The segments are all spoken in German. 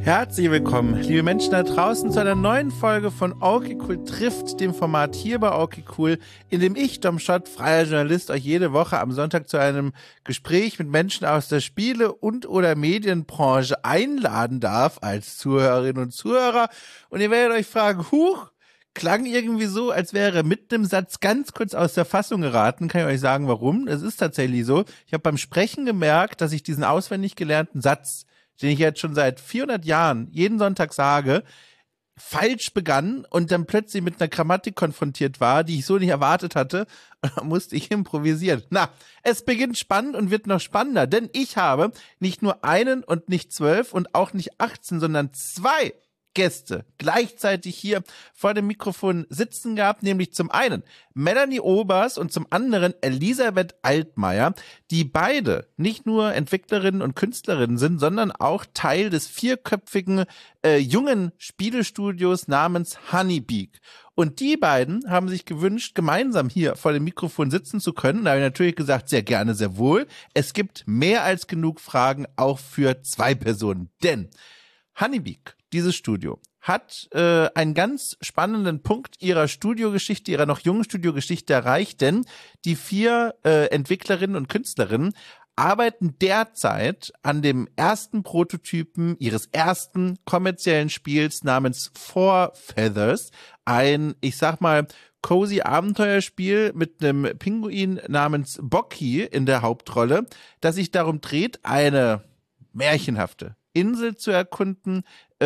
Herzlich willkommen, liebe Menschen da draußen, zu einer neuen Folge von Okay Cool trifft, dem Format hier bei Okay Cool, in dem ich, Dom Schott, freier Journalist, euch jede Woche am Sonntag zu einem Gespräch mit Menschen aus der Spiele- und oder Medienbranche einladen darf als Zuhörerinnen und Zuhörer. Und ihr werdet euch fragen, klang irgendwie so, als wäre mit einem Satz ganz kurz aus der Fassung geraten. Kann ich euch sagen, warum? Es ist tatsächlich so. Ich habe beim Sprechen gemerkt, dass ich diesen auswendig gelernten Satz, den ich jetzt schon seit 400 Jahren jeden Sonntag sage, falsch begann und dann plötzlich mit einer Grammatik konfrontiert war, die ich so nicht erwartet hatte. Und da musste ich improvisieren. Na, es beginnt spannend und wird noch spannender, denn ich habe nicht nur einen und nicht 12 und auch nicht 18, sondern 2 Gäste gleichzeitig hier vor dem Mikrofon sitzen gehabt, nämlich zum einen Melanie Obers und zum anderen Elisabeth Altmaier, die beide nicht nur Entwicklerinnen und Künstlerinnen sind, sondern auch Teil des 4-köpfigen jungen Spielestudios namens Honeybeak. Und die beiden haben sich gewünscht, gemeinsam hier vor dem Mikrofon sitzen zu können. Da habe ich natürlich gesagt, sehr gerne, sehr wohl. Es gibt mehr als genug Fragen auch für 2 Personen, denn Honeybeak, dieses Studio, hat einen ganz spannenden Punkt ihrer Studiogeschichte, ihrer noch jungen Studiogeschichte erreicht, denn die 4 Entwicklerinnen und Künstlerinnen arbeiten derzeit an dem ersten Prototypen ihres ersten kommerziellen Spiels namens Four Feathers, ein, ich sag mal, cozy Abenteuerspiel mit einem Pinguin namens Bocky in der Hauptrolle, das sich darum dreht, eine märchenhafte Insel zu erkunden,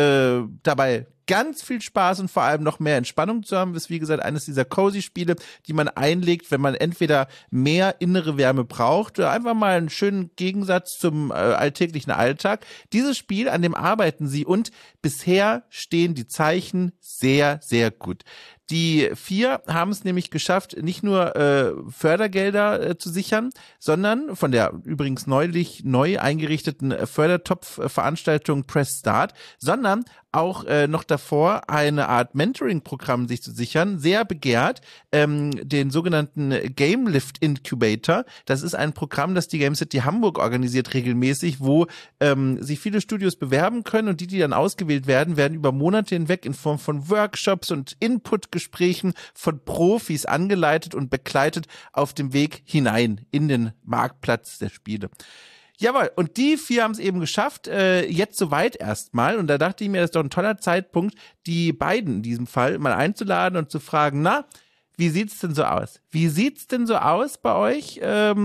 dabei ganz viel Spaß und vor allem noch mehr Entspannung zu haben, ist wie gesagt eines dieser cozy Spiele, die man einlegt, wenn man entweder mehr innere Wärme braucht oder einfach mal einen schönen Gegensatz zum alltäglichen Alltag. Dieses Spiel, an dem arbeiten sie und bisher stehen die Zeichen sehr, sehr gut. Die 4 haben es nämlich geschafft, nicht nur Fördergelder zu sichern, sondern von der übrigens neulich neu eingerichteten Fördertopf-Veranstaltung Press Start, sondern auch noch davor eine Art Mentoring-Programm sich zu sichern, sehr begehrt, den sogenannten Game Lift Incubator. Das ist ein Programm, das die Game City Hamburg organisiert regelmäßig, wo sich viele Studios bewerben können und die dann ausgewählt werden, werden über Monate hinweg in Form von Workshops und Inputgesprächen von Profis angeleitet und begleitet auf dem Weg hinein in den Marktplatz der Spiele. Jawohl, und die 4 haben es eben geschafft, jetzt soweit erstmal. Und da dachte ich mir, das ist doch ein toller Zeitpunkt, die beiden in diesem Fall mal einzuladen und zu fragen, na, wie sieht's denn so aus? Wie sieht's denn so aus bei euch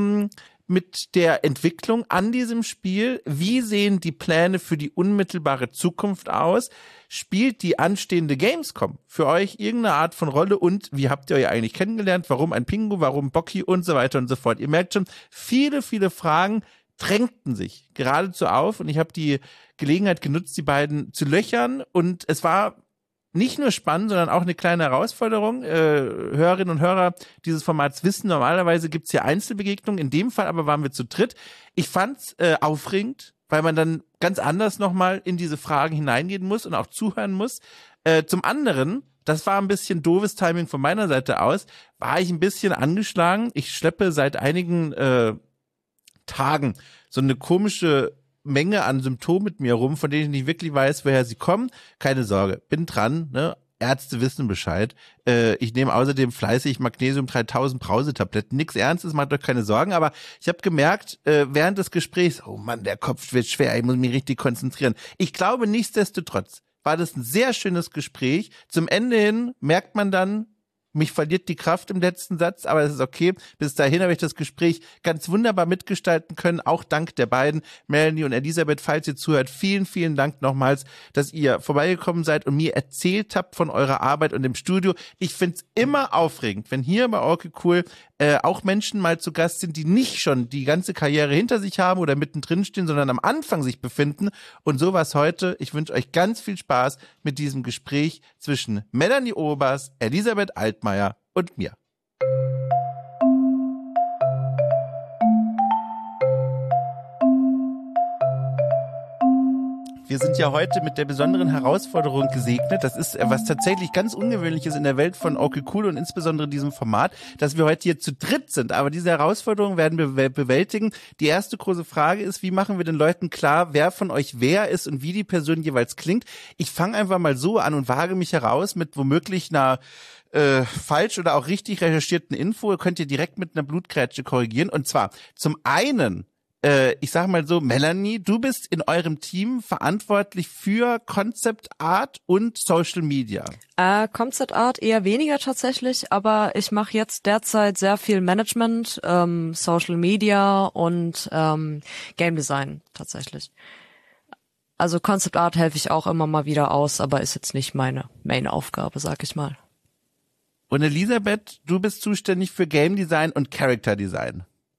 mit der Entwicklung an diesem Spiel? Wie sehen die Pläne für die unmittelbare Zukunft aus? Spielt die anstehende Gamescom für euch irgendeine Art von Rolle und wie habt ihr euch eigentlich kennengelernt? Warum ein Pingu, warum Bocky und so weiter und so fort? Ihr merkt schon, viele, viele Fragen drängten sich geradezu auf und ich habe die Gelegenheit genutzt, die beiden zu löchern und es war nicht nur spannend, sondern auch eine kleine Herausforderung. Hörerinnen und Hörer dieses Formats wissen, normalerweise gibt's hier Einzelbegegnungen, in dem Fall aber waren wir zu dritt. Ich fand's aufregend, weil man dann ganz anders nochmal in diese Fragen hineingehen muss und auch zuhören muss. Zum anderen, das war ein bisschen doofes Timing von meiner Seite aus, war ich ein bisschen angeschlagen. Ich schleppe seit einigen Tagen so eine komische Menge an Symptomen mit mir rum, von denen ich nicht wirklich weiß, woher sie kommen. Keine Sorge, bin dran, ne? Ärzte wissen Bescheid. Ich nehme außerdem fleißig Magnesium 3000 Brausetabletten. Nix Ernstes, macht euch keine Sorgen. Aber ich habe gemerkt, während des Gesprächs, oh Mann, der Kopf wird schwer, ich muss mich richtig konzentrieren. Ich glaube, nichtsdestotrotz war das ein sehr schönes Gespräch. Zum Ende hin merkt man dann, mich verliert die Kraft im letzten Satz, aber das ist okay. Bis dahin habe ich das Gespräch ganz wunderbar mitgestalten können, auch dank der beiden, Melanie und Elisabeth, falls ihr zuhört. Vielen, vielen Dank nochmals, dass ihr vorbeigekommen seid und mir erzählt habt von eurer Arbeit und dem Studio. Ich find's immer aufregend, wenn hier bei Okay Cool auch Menschen mal zu Gast sind, die nicht schon die ganze Karriere hinter sich haben oder mittendrin stehen, sondern am Anfang sich befinden. Und so war's heute. Ich wünsche euch ganz viel Spaß mit diesem Gespräch zwischen Melanie Obers, Elisabeth Altmaier und mir. Wir sind ja heute mit der besonderen Herausforderung gesegnet. Das ist was tatsächlich ganz Ungewöhnliches in der Welt von Okay Cool und insbesondere diesem Format, dass wir heute hier zu dritt sind. Aber diese Herausforderung werden wir bewältigen. Die erste große Frage ist, wie machen wir den Leuten klar, wer von euch wer ist und wie die Person jeweils klingt? Ich fange einfach mal so an und wage mich heraus mit womöglich einer falsch oder auch richtig recherchierten Info. Könnt ihr direkt mit einer Blutgrätsche korrigieren. Und zwar zum einen, ich sage mal so, Melanie, du bist in eurem Team verantwortlich für Concept Art und Social Media. Concept Art eher weniger tatsächlich, aber ich mache jetzt derzeit sehr viel Management, Social Media und Game Design tatsächlich. Also Concept Art helfe ich auch immer mal wieder aus, aber ist jetzt nicht meine Main-Aufgabe, sag ich mal. Und Elisabeth, du bist zuständig für Game Design und Character Design.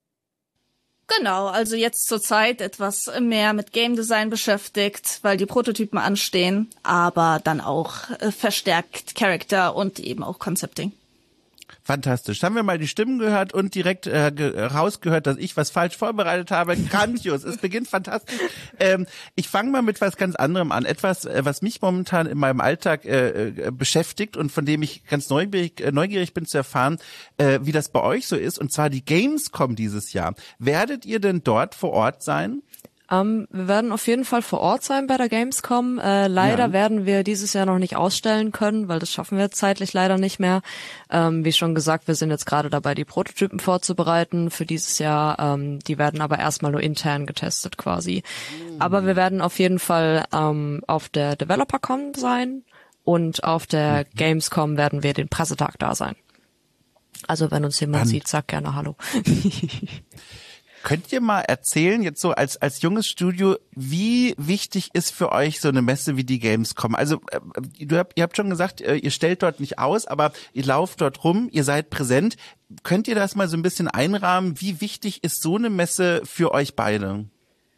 Genau, also jetzt zurzeit etwas mehr mit Game Design beschäftigt, weil die Prototypen anstehen, aber dann auch verstärkt Character und eben auch Concepting. Fantastisch. Haben wir mal die Stimmen gehört und direkt rausgehört, dass ich was falsch vorbereitet habe. Grandios. Es beginnt fantastisch. Ich fange mal mit was ganz anderem an. Etwas, was mich momentan in meinem Alltag beschäftigt und von dem ich ganz neugierig bin zu erfahren, wie das bei euch so ist. Und zwar die Gamescom dieses Jahr. Werdet ihr denn dort vor Ort sein? Wir werden auf jeden Fall vor Ort sein bei der Gamescom. Leider werden wir dieses Jahr noch nicht ausstellen können, weil das schaffen wir zeitlich leider nicht mehr. Wie schon gesagt, wir sind jetzt gerade dabei, die Prototypen vorzubereiten für dieses Jahr. Die werden aber erstmal nur intern getestet quasi. Aber wir werden auf jeden Fall auf der DeveloperCon sein und auf der Gamescom werden wir den Pressetag da sein. Also wenn uns jemand sieht, sagt gerne Hallo. Könnt ihr mal erzählen, jetzt so als junges Studio, wie wichtig ist für euch so eine Messe wie die Gamescom? Also ihr habt schon gesagt, ihr stellt dort nicht aus, aber ihr lauft dort rum, ihr seid präsent. Könnt ihr das mal so ein bisschen einrahmen? Wie wichtig ist so eine Messe für euch beide?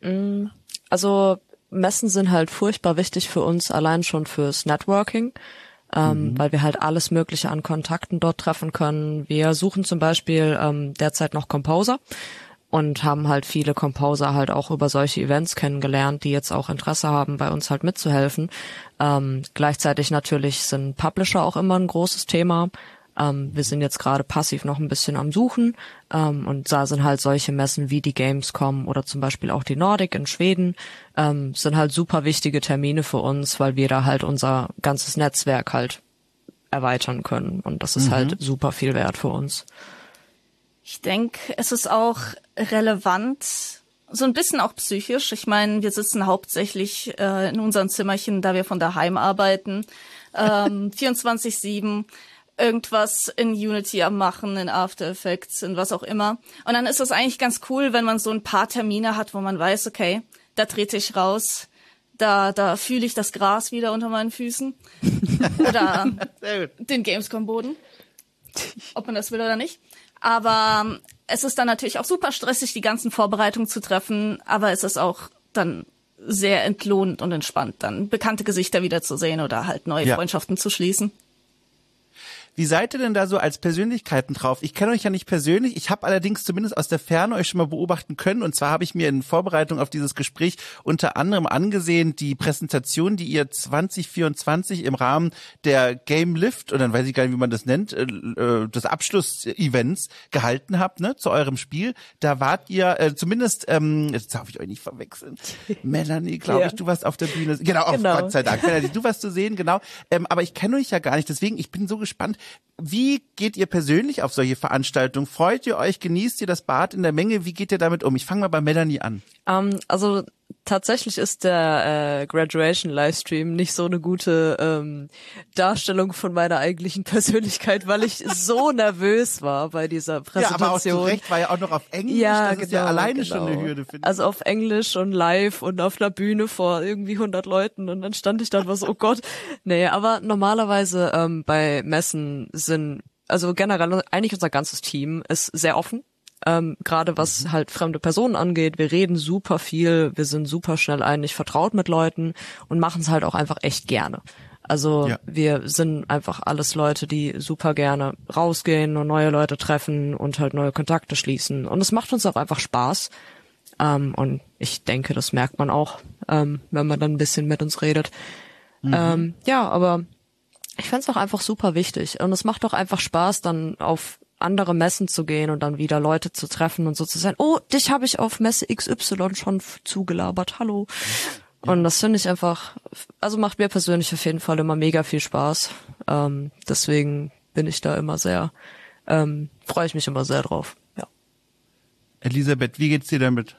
Also Messen sind halt furchtbar wichtig für uns, allein schon fürs Networking. Weil wir halt alles Mögliche an Kontakten dort treffen können. Wir suchen zum Beispiel derzeit noch Composer und haben halt viele Composer halt auch über solche Events kennengelernt, die jetzt auch Interesse haben, bei uns halt mitzuhelfen. Gleichzeitig natürlich sind Publisher auch immer ein großes Thema. Wir sind jetzt gerade passiv noch ein bisschen am Suchen und da sind halt solche Messen wie die Gamescom oder zum Beispiel auch die Nordic in Schweden sind halt super wichtige Termine für uns, weil wir da halt unser ganzes Netzwerk halt erweitern können und das ist halt super viel wert für uns. Ich denke, es ist auch relevant, so ein bisschen auch psychisch. Ich meine, wir sitzen hauptsächlich in unseren Zimmerchen, da wir von daheim arbeiten, 24/7, irgendwas in Unity am Machen, in After Effects, in was auch immer. Und dann ist es eigentlich ganz cool, wenn man so ein paar Termine hat, wo man weiß, okay, da trete ich raus, da fühle ich das Gras wieder unter meinen Füßen oder den Gamescom-Boden, ob man das will oder nicht. Aber es ist dann natürlich auch super stressig, die ganzen Vorbereitungen zu treffen, aber es ist auch dann sehr entlohnend und entspannt, dann bekannte Gesichter wiederzusehen oder halt neue Freundschaften zu schließen. Wie seid ihr denn da so als Persönlichkeiten drauf? Ich kenne euch ja nicht persönlich, ich habe allerdings zumindest aus der Ferne euch schon mal beobachten können und zwar habe ich mir in Vorbereitung auf dieses Gespräch unter anderem angesehen, die Präsentation, die ihr 2024 im Rahmen der Game Lift, oder dann weiß ich gar nicht, wie man das nennt, des Abschlussevents gehalten habt, ne, zu eurem Spiel. Da wart ihr zumindest, jetzt darf ich euch nicht verwechseln, Melanie, glaube ich, du warst auf der Bühne, genau. Gott sei Dank, Melanie, du warst zu sehen, genau, aber ich kenne euch ja gar nicht, deswegen, ich bin so gespannt. Wie geht ihr persönlich auf solche Veranstaltungen? Freut ihr euch? Genießt ihr das Bad in der Menge? Wie geht ihr damit um? Ich fange mal bei Melanie an. Also tatsächlich ist der Graduation-Livestream nicht so eine gute Darstellung von meiner eigentlichen Persönlichkeit, weil ich so nervös war bei dieser Präsentation. Ja, aber auch zu Recht, war ja auch noch auf Englisch. Ja, das ist ja alleine schon eine Hürde, finde ich. Also auf Englisch und live und auf einer Bühne vor irgendwie 100 Leuten und dann stand ich da und war so, oh Gott. Nee, aber normalerweise bei Messen sind, also generell eigentlich unser ganzes Team ist sehr offen. Gerade was halt fremde Personen angeht, wir reden super viel, wir sind super schnell eigentlich vertraut mit Leuten und machen es halt auch einfach echt gerne. Also wir sind einfach alles Leute, die super gerne rausgehen und neue Leute treffen und halt neue Kontakte schließen und es macht uns auch einfach Spaß. Und ich denke, das merkt man auch, wenn man dann ein bisschen mit uns redet. Ja, aber ich find's auch einfach super wichtig. Und es macht auch einfach Spaß, dann auf andere Messen zu gehen und dann wieder Leute zu treffen und so zu sein, oh, dich habe ich auf Messe XY schon zugelabert, hallo. Und das finde ich einfach, also macht mir persönlich auf jeden Fall immer mega viel Spaß. Deswegen bin ich da immer sehr, freue ich mich immer sehr drauf. Ja. Elisabeth, wie geht's dir damit?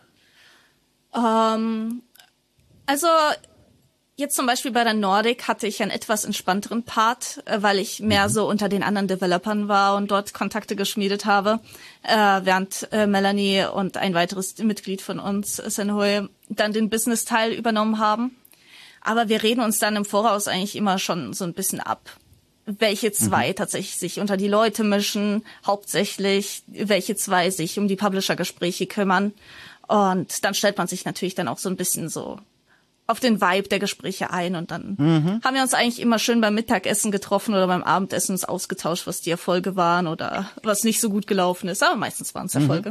Also jetzt zum Beispiel bei der Nordic hatte ich einen etwas entspannteren Part, weil ich mehr so unter den anderen Developern war und dort Kontakte geschmiedet habe, während Melanie und ein weiteres Mitglied von uns, Senhui, dann den Business-Teil übernommen haben. Aber wir reden uns dann im Voraus eigentlich immer schon so ein bisschen ab, welche zwei tatsächlich sich unter die Leute mischen, hauptsächlich welche zwei sich um die Publisher-Gespräche kümmern. Und dann stellt man sich natürlich dann auch so ein bisschen so auf den Vibe der Gespräche ein und dann haben wir uns eigentlich immer schön beim Mittagessen getroffen oder beim Abendessen uns ausgetauscht, was die Erfolge waren oder was nicht so gut gelaufen ist, aber meistens waren es Erfolge.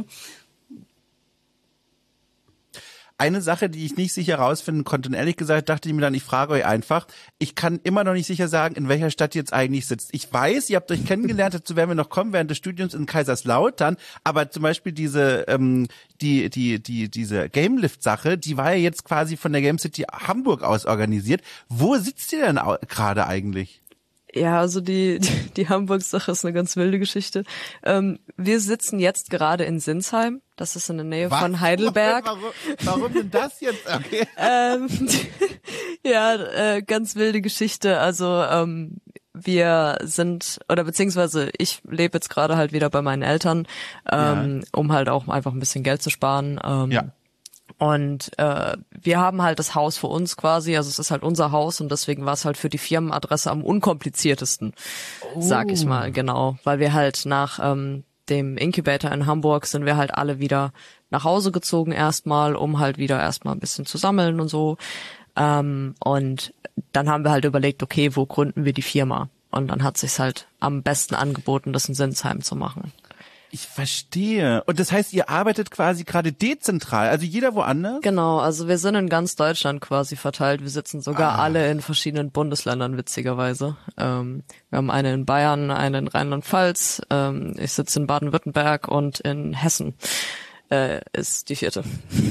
Eine Sache, die ich nicht sicher rausfinden konnte und ehrlich gesagt dachte ich mir dann, ich frage euch einfach, ich kann immer noch nicht sicher sagen, in welcher Stadt ihr jetzt eigentlich sitzt. Ich weiß, ihr habt euch kennengelernt, dazu werden wir noch kommen während des Studiums in Kaiserslautern, aber zum Beispiel diese Game-Lift-Sache, die war ja jetzt quasi von der Game City Hamburg aus organisiert. Wo sitzt ihr denn gerade eigentlich? Ja, also die Hamburg-Sache ist eine ganz wilde Geschichte. Wir sitzen jetzt gerade in Sinsheim. Das ist in der Nähe von Heidelberg. Warum denn das jetzt? Okay. Ja, ganz wilde Geschichte. Also wir sind, oder beziehungsweise ich lebe jetzt gerade halt wieder bei meinen Eltern, um halt auch einfach ein bisschen Geld zu sparen. Und wir haben halt das Haus für uns quasi, also es ist halt unser Haus und deswegen war es halt für die Firmenadresse am unkompliziertesten, sag ich mal, genau. Weil wir halt nach dem Incubator in Hamburg sind wir halt alle wieder nach Hause gezogen erstmal, um halt wieder erstmal ein bisschen zu sammeln und so. Und dann haben wir halt überlegt, okay, wo gründen wir die Firma? Und dann hat sich's halt am besten angeboten, das in Sinsheim zu machen. Ich verstehe. Und das heißt, ihr arbeitet quasi gerade dezentral, also jeder woanders? Genau, also wir sind in ganz Deutschland quasi verteilt. Wir sitzen sogar alle in verschiedenen Bundesländern, witzigerweise. Wir haben eine in Bayern, eine in Rheinland-Pfalz. Ich sitze in Baden-Württemberg und in Hessen ist die vierte.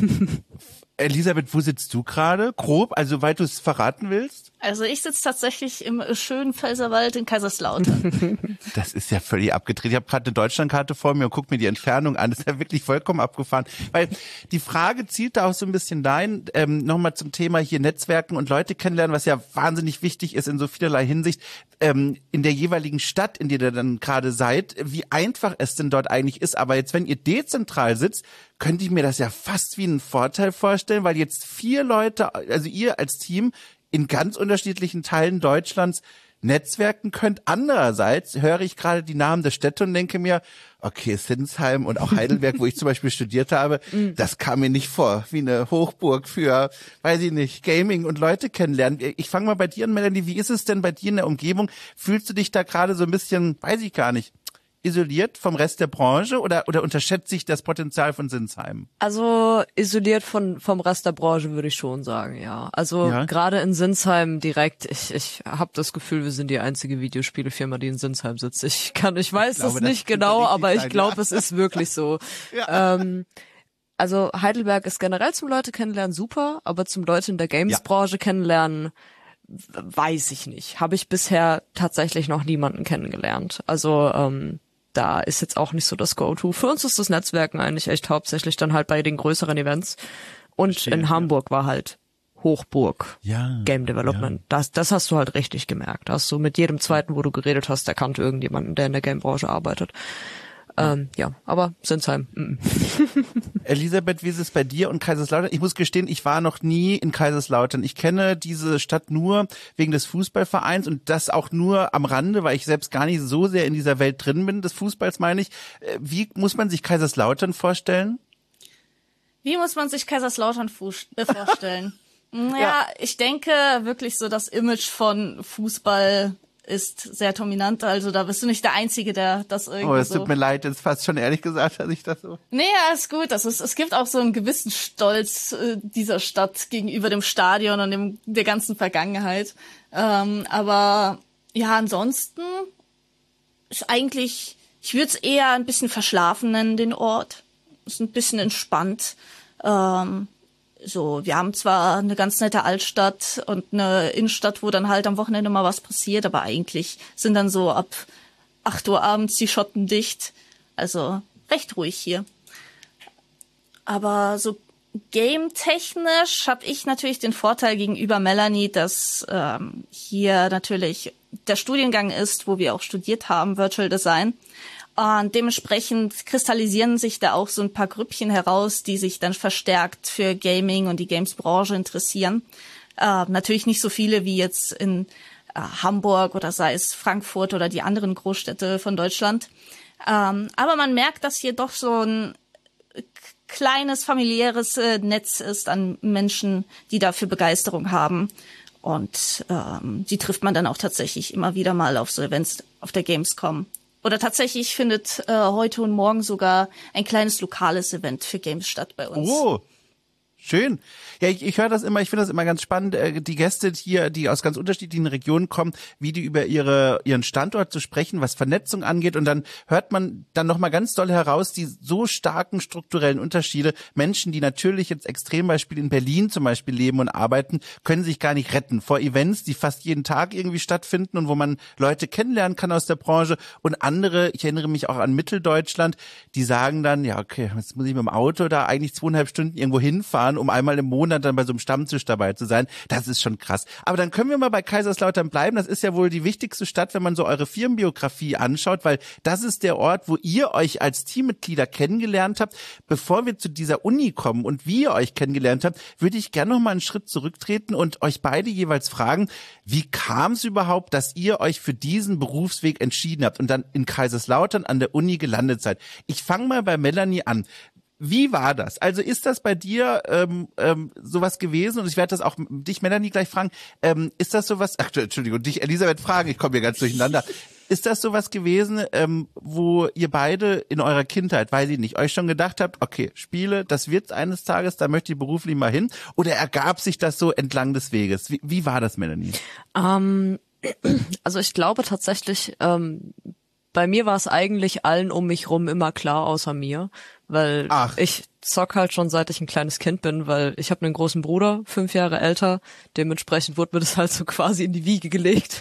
Elisabeth, wo sitzt du gerade? Grob, also weit du es verraten willst? Also ich sitze tatsächlich im schönen Pfälzerwald in Kaiserslautern. Das ist ja völlig abgedreht. Ich habe gerade eine Deutschlandkarte vor mir und guck mir die Entfernung an. Das ist ja wirklich vollkommen abgefahren. Weil die Frage zielt da auch so ein bisschen dahin, nochmal zum Thema hier Netzwerken und Leute kennenlernen, was ja wahnsinnig wichtig ist in so vielerlei Hinsicht, in der jeweiligen Stadt, in der ihr dann gerade seid, wie einfach es denn dort eigentlich ist. Aber jetzt, wenn ihr dezentral sitzt, könnte ich mir das ja fast wie einen Vorteil vorstellen, weil jetzt 4 Leute, also ihr als Team, in ganz unterschiedlichen Teilen Deutschlands netzwerken könnt. Andererseits höre ich gerade die Namen der Städte und denke mir, okay, Sinsheim und auch Heidelberg, wo ich zum Beispiel studiert habe, das kam mir nicht vor wie eine Hochburg für, weiß ich nicht, Gaming und Leute kennenlernen. Ich fange mal bei dir an, Melanie. Wie ist es denn bei dir in der Umgebung? Fühlst du dich da gerade so ein bisschen, weiß ich gar nicht, isoliert vom Rest der Branche oder unterschätzt sich das Potenzial von Sinsheim? Also isoliert vom Rest der Branche würde ich schon sagen, ja. Also gerade in Sinsheim direkt, ich habe das Gefühl, wir sind die einzige Videospielefirma, die in Sinsheim sitzt. Ich weiß es nicht genau, aber ich glaube, es ist wirklich so. Ja. Also Heidelberg ist generell zum Leute kennenlernen super, aber zum Leute in der Games-Branche kennenlernen weiß ich nicht. Habe ich bisher tatsächlich noch niemanden kennengelernt. Also da ist jetzt auch nicht so das Go-To. Für uns ist das Netzwerken eigentlich echt hauptsächlich dann halt bei den größeren Events. Und in Hamburg war halt Hochburg Game Development. Ja. Das hast du halt richtig gemerkt. Hast du mit jedem Zweiten, wo du geredet hast, der kannte irgendjemanden, der in der Game-Branche arbeitet. Aber Sinsheim. Elisabeth, wie ist es bei dir und Kaiserslautern? Ich muss gestehen, ich war noch nie in Kaiserslautern. Ich kenne diese Stadt nur wegen des Fußballvereins und das auch nur am Rande, weil ich selbst gar nicht so sehr in dieser Welt drin bin, des Fußballs meine ich. Wie muss man sich Kaiserslautern vorstellen? Wie muss man sich Kaiserslautern vorstellen? Naja, ich denke wirklich so das Image von Fußball ist sehr dominant, also da bist du nicht der Einzige, der das irgendwie es tut mir leid, jetzt fast schon ehrlich gesagt, dass ich das so... Nee, ja, ist gut. Also es gibt auch so einen gewissen Stolz dieser Stadt gegenüber dem Stadion und der ganzen Vergangenheit. Aber ja, ansonsten ist eigentlich, ich würde es eher ein bisschen verschlafen nennen, den Ort. Ist ein bisschen entspannt. Wir haben zwar eine ganz nette Altstadt und eine Innenstadt, wo dann halt am Wochenende mal was passiert, aber eigentlich sind dann so ab 8 Uhr abends die Schotten dicht. Also recht ruhig hier. Aber so game-technisch habe ich natürlich den Vorteil gegenüber Melanie, dass hier natürlich der Studiengang ist, wo wir auch studiert haben, Virtual Design. Und dementsprechend kristallisieren sich da auch so ein paar Grüppchen heraus, die sich dann verstärkt für Gaming und die Games-Branche interessieren. Natürlich nicht so viele wie jetzt in Hamburg oder sei es Frankfurt oder die anderen Großstädte von Deutschland. Aber man merkt, dass hier doch so ein kleines familiäres Netz ist an Menschen, die dafür Begeisterung haben. Und die trifft man dann auch tatsächlich immer wieder mal auf so Events auf der Gamescom. Oder tatsächlich findet heute und morgen sogar ein kleines lokales Event für Games statt bei uns. Oh, schön. Ja, ich höre das immer, ich finde das immer ganz spannend, die Gäste hier, die aus ganz unterschiedlichen Regionen kommen, wie die über ihren Standort zu sprechen, was Vernetzung angeht, und dann hört man dann nochmal ganz doll heraus, die so starken strukturellen Unterschiede. Menschen, die natürlich jetzt Extrembeispiel in Berlin zum Beispiel leben und arbeiten, können sich gar nicht retten vor Events, die fast jeden Tag irgendwie stattfinden und wo man Leute kennenlernen kann aus der Branche, und andere, ich erinnere mich auch an Mitteldeutschland, die sagen dann, ja okay, jetzt muss ich mit dem Auto da eigentlich 2,5 Stunden irgendwo hinfahren, um einmal im Monat dann bei so einem Stammtisch dabei zu sein. Das ist schon krass. Aber dann können wir mal bei Kaiserslautern bleiben. Das ist ja wohl die wichtigste Stadt, wenn man so eure Firmenbiografie anschaut, weil das ist der Ort, wo ihr euch als Teammitglieder kennengelernt habt. Bevor wir zu dieser Uni kommen und wie ihr euch kennengelernt habt, würde ich gerne noch mal einen Schritt zurücktreten und euch beide jeweils fragen, wie kam es überhaupt, dass ihr euch für diesen Berufsweg entschieden habt und dann in Kaiserslautern an der Uni gelandet seid? Ich fange mal bei Melanie an. Wie war das? Also ist das bei dir sowas gewesen? Und ich werde das auch dich, Melanie, gleich fragen. Ist das sowas? Ach, Entschuldigung, dich, Elisabeth, fragen. Ich komme hier ganz durcheinander. Ist das sowas gewesen, wo ihr beide in eurer Kindheit, weiß ich nicht, euch schon gedacht habt, okay, Spiele, das wird's eines Tages, da möchte ich beruflich mal hin? Oder ergab sich das so entlang des Weges? Wie war das, Melanie? Also ich glaube tatsächlich, bei mir war es eigentlich allen um mich rum immer klar, außer mir, weil ich zock halt schon seit ich ein kleines Kind bin, weil ich habe einen großen Bruder, 5 Jahre älter, dementsprechend wurde mir das halt so quasi in die Wiege gelegt.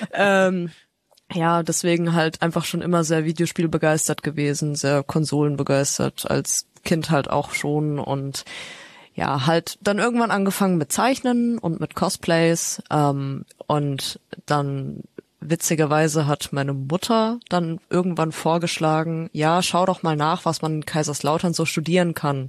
Ja, deswegen halt einfach schon immer sehr Videospielbegeistert gewesen, sehr Konsolenbegeistert, als Kind halt auch schon, und ja, halt dann irgendwann angefangen mit Zeichnen und mit Cosplays, und dann witzigerweise hat meine Mutter dann irgendwann vorgeschlagen, ja, schau doch mal nach, was man in Kaiserslautern so studieren kann.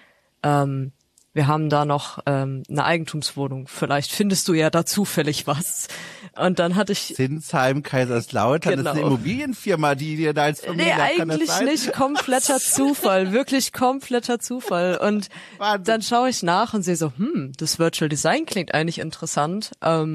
Wir haben da noch eine Eigentumswohnung, vielleicht findest du ja da zufällig was. Und dann hatte ich... Sinsheim, Kaiserslautern, genau. Das ist eine Immobilienfirma, die dir da als Familie... Nee, eigentlich nicht, kompletter Zufall, wirklich kompletter Zufall. Und Wahnsinn. Dann schaue ich nach und sehe so, das Virtual Design klingt eigentlich interessant.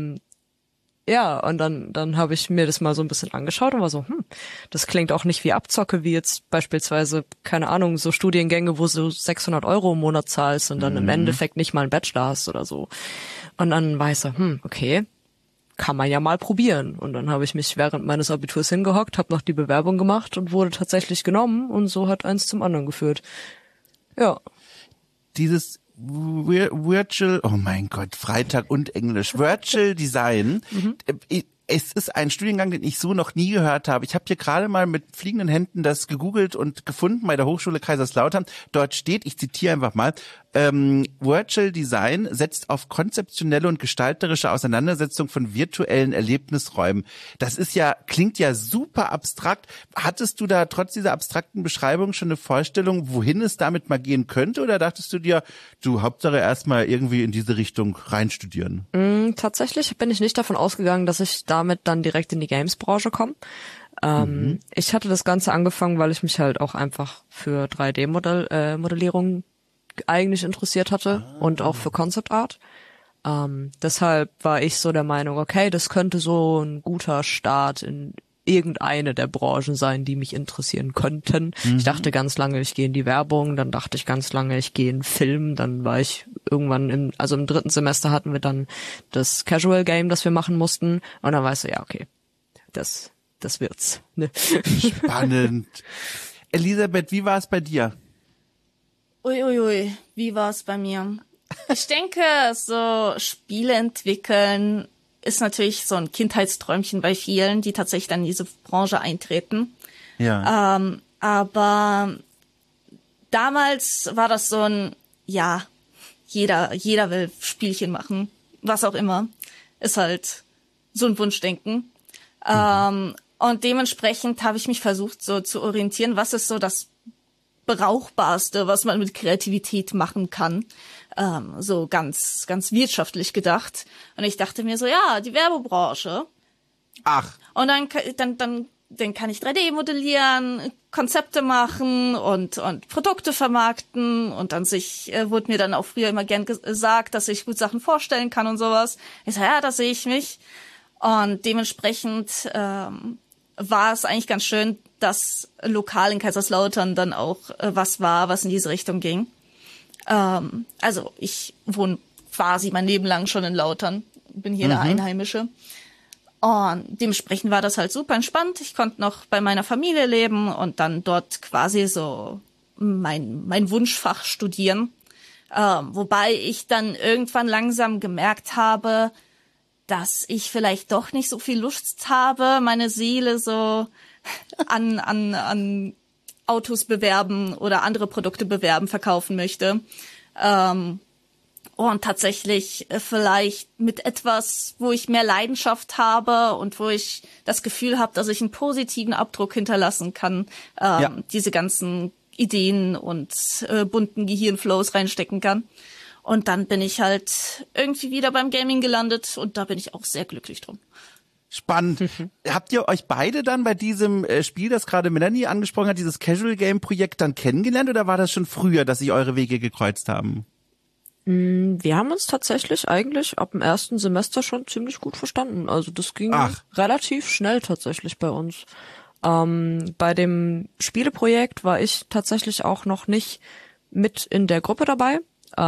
Ja, und dann habe ich mir das mal so ein bisschen angeschaut und war so, das klingt auch nicht wie Abzocke, wie jetzt beispielsweise, keine Ahnung, so Studiengänge, wo du 600 € im Monat zahlst und dann im Endeffekt nicht mal einen Bachelor hast oder so. Und dann war ich so, okay, kann man ja mal probieren. Und dann habe ich mich während meines Abiturs hingehockt, habe noch die Bewerbung gemacht und wurde tatsächlich genommen, und so hat eins zum anderen geführt. Ja. Dieses Virtual, oh mein Gott, Freitag und Englisch, Virtual Design. Es ist ein Studiengang, den ich so noch nie gehört habe. Ich habe hier gerade mal mit fliegenden Händen das gegoogelt und gefunden bei der Hochschule Kaiserslautern. Dort steht, ich zitiere einfach mal, Virtual Design setzt auf konzeptionelle und gestalterische Auseinandersetzung von virtuellen Erlebnisräumen. Das ist ja, klingt ja super abstrakt. Hattest du da trotz dieser abstrakten Beschreibung schon eine Vorstellung, wohin es damit mal gehen könnte? Oder dachtest du dir, du, Hauptsache erstmal irgendwie in diese Richtung reinstudieren? Tatsächlich bin ich nicht davon ausgegangen, dass ich damit dann direkt in die Games-Branche komme. Ich hatte das Ganze angefangen, weil ich mich halt auch einfach für 3D-Modellierung eigentlich interessiert hatte und auch für Concept Art. Deshalb war ich so der Meinung, okay, das könnte so ein guter Start in irgendeine der Branchen sein, die mich interessieren könnten. Ich dachte ganz lange, ich gehe in die Werbung, dann dachte ich ganz lange, ich gehe in Film, dann war ich irgendwann im 3. Semester hatten wir dann das Casual Game, das wir machen mussten, und dann weißt du, ja, okay, das wird's. Ne? Spannend. Elisabeth, wie war es bei dir? Uiuiui, wie war es bei mir? Ich denke, so Spiele entwickeln ist natürlich so ein Kindheitsträumchen bei vielen, die tatsächlich dann in diese Branche eintreten. Ja. Aber damals war das so ein, ja, jeder will Spielchen machen, was auch immer. Ist halt so ein Wunschdenken. Und dementsprechend habe ich mich versucht, so zu orientieren, was ist so das Brauchbarste, was man mit Kreativität machen kann. So ganz, ganz wirtschaftlich gedacht. Und ich dachte mir so, ja, die Werbebranche. Ach. Und dann kann ich 3D modellieren, Konzepte machen und Produkte vermarkten. Und wurde mir dann auch früher immer gern gesagt, dass ich gut Sachen vorstellen kann und sowas. Ich so, ja, da sehe ich mich. Und dementsprechend war es eigentlich ganz schön, dass lokal in Kaiserslautern dann auch was war, was in diese Richtung ging. Also ich wohne quasi mein Leben lang schon in Lautern, bin hier eine Einheimische. Und dementsprechend war das halt super entspannt. Ich konnte noch bei meiner Familie leben und dann dort quasi so mein Wunschfach studieren. Wobei ich dann irgendwann langsam gemerkt habe, dass ich vielleicht doch nicht so viel Lust habe, meine Seele so an Autos bewerben oder andere Produkte bewerben, verkaufen möchte. Und tatsächlich vielleicht mit etwas, wo ich mehr Leidenschaft habe und wo ich das Gefühl habe, dass ich einen positiven Abdruck hinterlassen kann, diese ganzen Ideen und bunten Gehirnflows reinstecken kann. Und dann bin ich halt irgendwie wieder beim Gaming gelandet und da bin ich auch sehr glücklich drum. Spannend. Habt ihr euch beide dann bei diesem Spiel, das gerade Melanie angesprochen hat, dieses Casual Game Projekt dann kennengelernt, oder war das schon früher, dass sich eure Wege gekreuzt haben? Wir haben uns tatsächlich eigentlich ab dem 1. Semester schon ziemlich gut verstanden. Also das ging relativ schnell tatsächlich bei uns. Bei dem Spieleprojekt war ich tatsächlich auch noch nicht mit in der Gruppe dabei.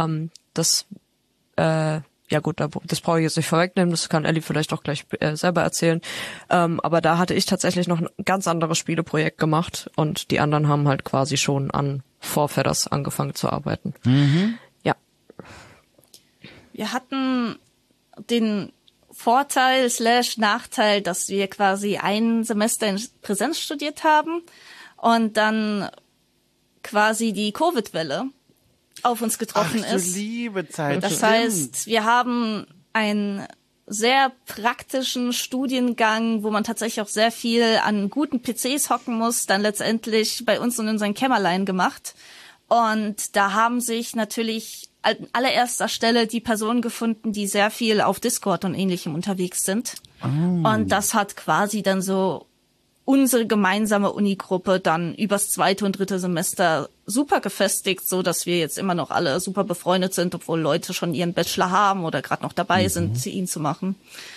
Ja gut, das brauche ich jetzt nicht vorwegnehmen, das kann Ellie vielleicht auch gleich selber erzählen. Aber da hatte ich tatsächlich noch ein ganz anderes Spieleprojekt gemacht und die anderen haben halt quasi schon an Vorfedders angefangen zu arbeiten. Ja. Wir hatten den Vorteil / Nachteil, dass wir quasi ein Semester in Präsenz studiert haben und dann quasi die Covid-Welle auf uns getroffen ist. Liebe Zeit. Das heißt, wir haben einen sehr praktischen Studiengang, wo man tatsächlich auch sehr viel an guten PCs hocken muss, dann letztendlich bei uns in unseren Kämmerlein gemacht. Und da haben sich natürlich an allererster Stelle die Personen gefunden, die sehr viel auf Discord und Ähnlichem unterwegs sind. Und das hat quasi dann so unsere gemeinsame Unigruppe dann übers 2. und 3. Semester super gefestigt, so dass wir jetzt immer noch alle super befreundet sind, obwohl Leute schon ihren Bachelor haben oder gerade noch dabei sind, ihn zu machen.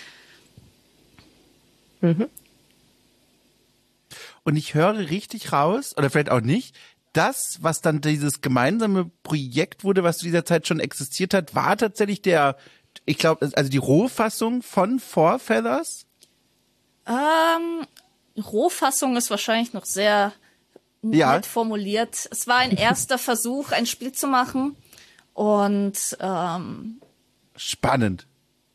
Und ich höre richtig raus, oder vielleicht auch nicht, das, was dann dieses gemeinsame Projekt wurde, was zu dieser Zeit schon existiert hat, war tatsächlich ich glaube, also die Rohfassung von Four Feathers? Rohfassung ist wahrscheinlich noch sehr nett formuliert. Es war ein erster Versuch, ein Spiel zu machen und spannend.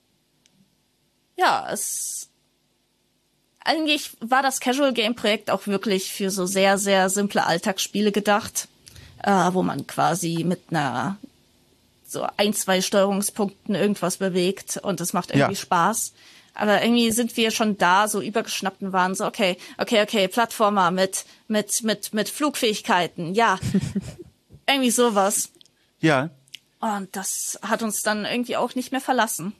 Ja, eigentlich war das Casual Game Projekt auch wirklich für so sehr, sehr simple Alltagsspiele gedacht, wo man quasi mit so 1-2 Steuerungspunkten irgendwas bewegt und es macht irgendwie Spaß. Aber irgendwie sind wir schon da so übergeschnappt und waren so, okay, Plattformer mit Flugfähigkeiten, ja. Irgendwie sowas. Ja. Und das hat uns dann irgendwie auch nicht mehr verlassen.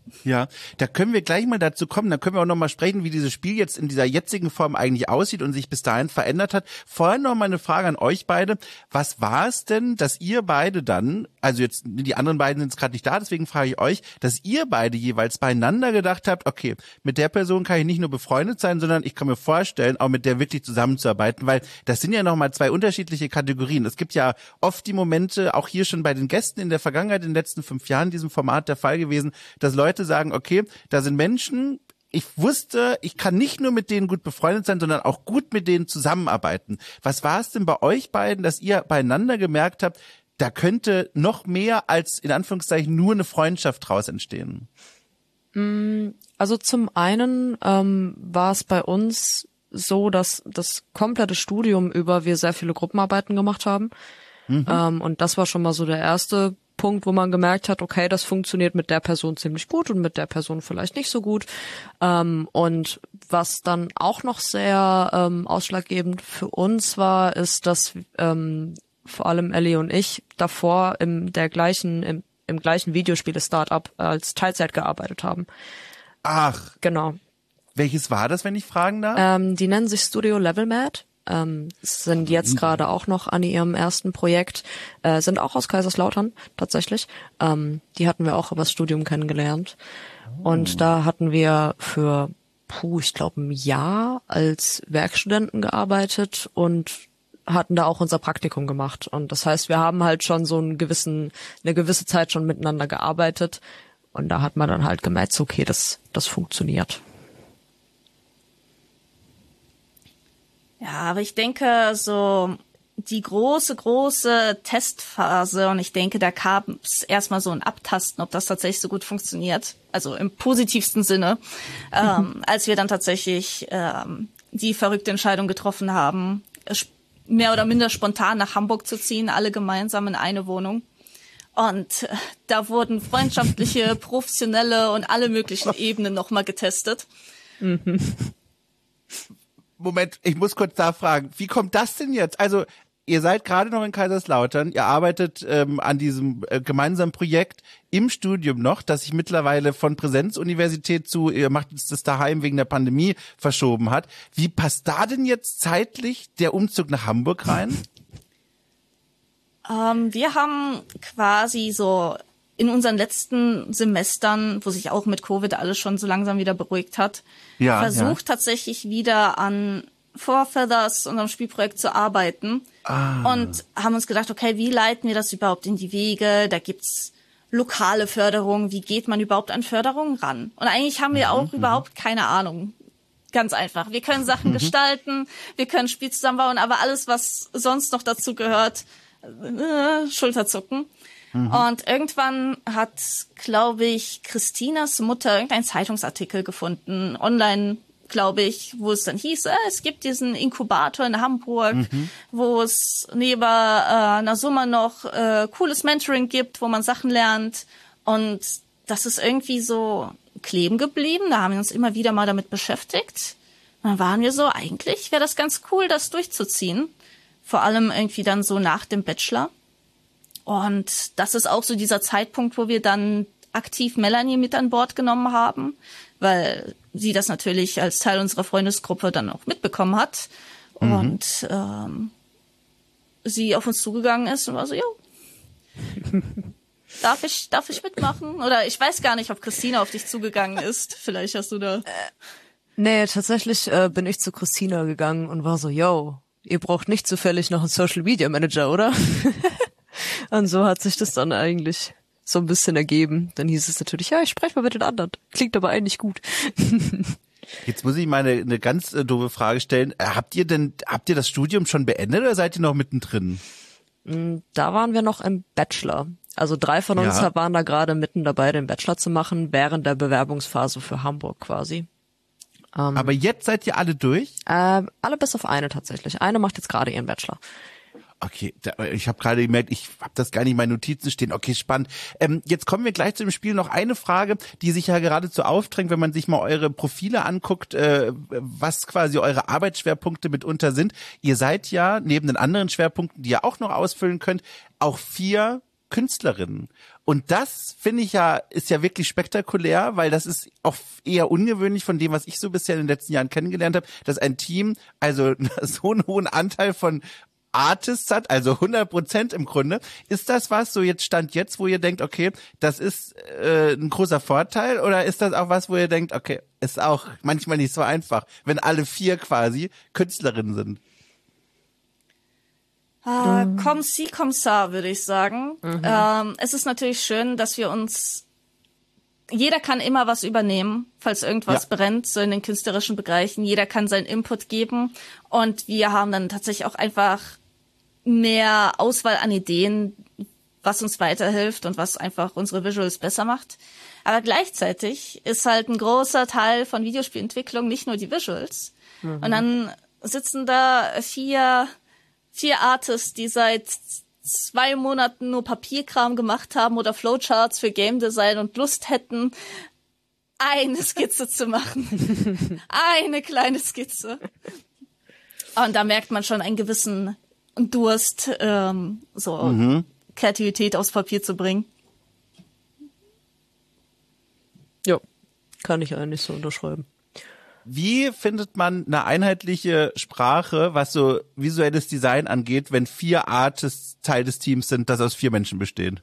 Ja, da können wir gleich mal dazu kommen. Da können wir auch noch mal sprechen, wie dieses Spiel jetzt in dieser jetzigen Form eigentlich aussieht und sich bis dahin verändert hat. Vorher noch mal eine Frage an euch beide. Was war es denn, dass ihr beide dann, also jetzt die anderen beiden sind jetzt gerade nicht da, deswegen frage ich euch, dass ihr beide jeweils beieinander gedacht habt, okay, mit der Person kann ich nicht nur befreundet sein, sondern ich kann mir vorstellen, auch mit der wirklich zusammenzuarbeiten, weil das sind ja noch mal zwei unterschiedliche Kategorien. Es gibt ja oft die Momente, auch hier schon bei den Gästen in der Vergangenheit, in den letzten 5 Jahren in diesem Format der Fall gewesen, dass Leute sagen, okay, da sind Menschen, ich wusste, ich kann nicht nur mit denen gut befreundet sein, sondern auch gut mit denen zusammenarbeiten. Was war es denn bei euch beiden, dass ihr beieinander gemerkt habt, da könnte noch mehr als in Anführungszeichen nur eine Freundschaft draus entstehen? Also zum einen war es bei uns so, dass das komplette Studium über wir sehr viele Gruppenarbeiten gemacht haben. Und das war schon mal so der erste Punkt, wo man gemerkt hat, okay, das funktioniert mit der Person ziemlich gut und mit der Person vielleicht nicht so gut. Und was dann auch noch sehr ausschlaggebend für uns war, ist, dass vor allem Ellie und ich davor im gleichen Videospiele-Startup als Teilzeit gearbeitet haben. Ach. Genau. Welches war das, wenn ich fragen darf? Die nennen sich Studio Level Mad. Sind jetzt gerade auch noch an ihrem ersten Projekt, sind auch aus Kaiserslautern tatsächlich. Die hatten wir auch übers Studium kennengelernt. Und da hatten wir für, ich glaube, ein Jahr als Werkstudenten gearbeitet und hatten da auch unser Praktikum gemacht. Und das heißt, wir haben halt schon so eine gewisse Zeit schon miteinander gearbeitet. Und da hat man dann halt gemerkt, so, okay, das funktioniert. Ja, aber ich denke, so die große Testphase, und ich denke, da kam es erstmal so ein Abtasten, ob das tatsächlich so gut funktioniert, also im positivsten Sinne, als wir dann tatsächlich die verrückte Entscheidung getroffen haben, mehr oder minder spontan nach Hamburg zu ziehen, alle gemeinsam in eine Wohnung. Und da wurden freundschaftliche, professionelle und alle möglichen Ebenen nochmal getestet. Moment, ich muss kurz da fragen, wie kommt das denn jetzt? Also, ihr seid gerade noch in Kaiserslautern, ihr arbeitet an diesem gemeinsamen Projekt im Studium noch, das sich mittlerweile von Präsenzuniversität zu, ihr macht jetzt das daheim wegen der Pandemie verschoben hat. Wie passt da denn jetzt zeitlich der Umzug nach Hamburg rein? Wir haben quasi so in unseren letzten Semestern, wo sich auch mit Covid alles schon so langsam wieder beruhigt hat, versucht tatsächlich wieder an For Feathers, unserem Spielprojekt, zu arbeiten. Und haben uns gedacht, okay, wie leiten wir das überhaupt in die Wege? Da gibt's lokale Förderung. Wie geht man überhaupt an Förderung ran? Und eigentlich haben wir auch überhaupt keine Ahnung. Ganz einfach. Wir können Sachen gestalten, wir können Spiel zusammenbauen, aber alles, was sonst noch dazu gehört, Schulterzucken. Und irgendwann hat, glaube ich, Christinas Mutter irgendeinen Zeitungsartikel gefunden, online, glaube ich, wo es dann hieß, es gibt diesen Inkubator in Hamburg, wo es neben einer Summe noch cooles Mentoring gibt, wo man Sachen lernt. Und das ist irgendwie so kleben geblieben. Da haben wir uns immer wieder mal damit beschäftigt. Und dann waren wir so, eigentlich wäre das ganz cool, das durchzuziehen. Vor allem irgendwie dann so nach dem Bachelor. Und das ist auch so dieser Zeitpunkt, wo wir dann aktiv Melanie mit an Bord genommen haben, weil sie das natürlich als Teil unserer Freundesgruppe dann auch mitbekommen hat. Und sie auf uns zugegangen ist und war so, jo, darf ich mitmachen? Oder ich weiß gar nicht, ob Christina auf dich zugegangen ist. Vielleicht hast du da... Nee, tatsächlich bin ich zu Christina gegangen und war so, yo, ihr braucht nicht zufällig noch einen Social Media Manager, oder? Und so hat sich das dann eigentlich so ein bisschen ergeben. Dann hieß es natürlich, ja, ich spreche mal mit den anderen. Klingt aber eigentlich gut. Jetzt muss ich mal eine ganz doofe Frage stellen. Habt ihr das Studium schon beendet oder seid ihr noch mittendrin? Da waren wir noch im Bachelor. Also 3 von uns waren da gerade mitten dabei, den Bachelor zu machen, während der Bewerbungsphase für Hamburg quasi. Aber jetzt seid ihr alle durch? Alle bis auf eine tatsächlich. Eine macht jetzt gerade ihren Bachelor. Okay, ich habe gerade gemerkt, ich habe das gar nicht in meinen Notizen stehen. Okay, spannend. Jetzt kommen wir gleich zu dem Spiel. Noch eine Frage, die sich ja geradezu aufdrängt, wenn man sich mal eure Profile anguckt, was quasi eure Arbeitsschwerpunkte mitunter sind. Ihr seid ja, neben den anderen Schwerpunkten, die ihr auch noch ausfüllen könnt, auch 4 Künstlerinnen. Und das finde ich ja, ist ja wirklich spektakulär, weil das ist auch eher ungewöhnlich von dem, was ich so bisher in den letzten Jahren kennengelernt habe, dass ein Team also so einen hohen Anteil von Artists hat, also 100% im Grunde. Ist das was, so jetzt Stand jetzt, wo ihr denkt, okay, das ist ein großer Vorteil, oder ist das auch was, wo ihr denkt, okay, ist auch manchmal nicht so einfach, wenn alle 4 quasi Künstlerinnen sind? Comme ci, comme ça, würde ich sagen. Es ist natürlich schön, dass wir uns, jeder kann immer was übernehmen, falls irgendwas brennt, so in den künstlerischen Bereichen. Jeder kann seinen Input geben und wir haben dann tatsächlich auch einfach mehr Auswahl an Ideen, was uns weiterhilft und was einfach unsere Visuals besser macht. Aber gleichzeitig ist halt ein großer Teil von Videospielentwicklung nicht nur die Visuals. Und dann sitzen da vier Artists, die seit 2 Monaten nur Papierkram gemacht haben oder Flowcharts für Game Design und Lust hätten, eine Skizze zu machen. Eine kleine Skizze. Und da merkt man schon einen gewissen Durst, Kreativität aufs Papier zu bringen. Ja, kann ich eigentlich so unterschreiben. Wie findet man eine einheitliche Sprache, was so visuelles Design angeht, wenn 4 Artists Teil des Teams sind, das aus 4 Menschen bestehen?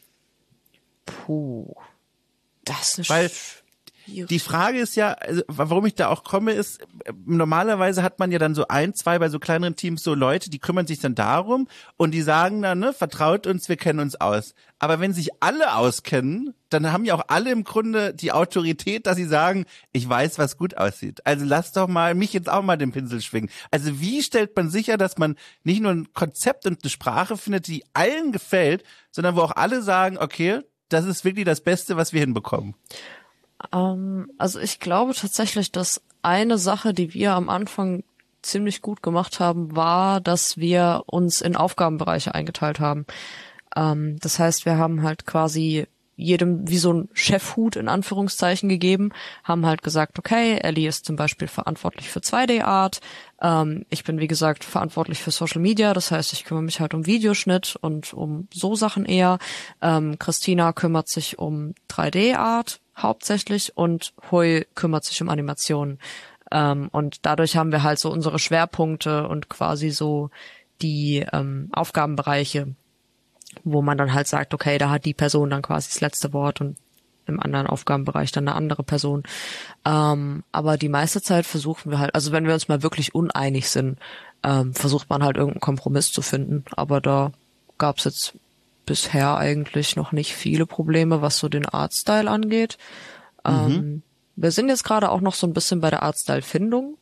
Puh. Das ist Weil die Frage ist ja, also, warum ich da auch komme, ist, normalerweise hat man ja dann so 1, 2 bei so kleineren Teams so Leute, die kümmern sich dann darum und die sagen dann, ne, vertraut uns, wir kennen uns aus. Aber wenn sich alle auskennen, dann haben ja auch alle im Grunde die Autorität, dass sie sagen, ich weiß, was gut aussieht. Also lass doch mal mich jetzt auch mal den Pinsel schwingen. Also wie stellt man sicher, dass man nicht nur ein Konzept und eine Sprache findet, die allen gefällt, sondern wo auch alle sagen, okay, das ist wirklich das Beste, was wir hinbekommen? Also ich glaube tatsächlich, dass eine Sache, die wir am Anfang ziemlich gut gemacht haben, war, dass wir uns in Aufgabenbereiche eingeteilt haben. Das heißt, wir haben halt quasi jedem wie so ein Chefhut in Anführungszeichen gegeben, haben halt gesagt, okay, Ellie ist zum Beispiel verantwortlich für 2D-Art, ich bin wie gesagt verantwortlich für Social Media, das heißt, ich kümmere mich halt um Videoschnitt und um so Sachen eher, Christina kümmert sich um 3D-Art hauptsächlich und Hui kümmert sich um Animationen. Und dadurch haben wir halt so unsere Schwerpunkte und quasi so die Aufgabenbereiche, wo man dann halt sagt, okay, da hat die Person dann quasi das letzte Wort und im anderen Aufgabenbereich dann eine andere Person. Aber die meiste Zeit versuchen wir halt, also wenn wir uns mal wirklich uneinig sind, versucht man halt irgendeinen Kompromiss zu finden. Aber da gab's jetzt bisher eigentlich noch nicht viele Probleme, was so den Artstyle angeht. Wir sind jetzt gerade auch noch so ein bisschen bei der Artstyle-Findung.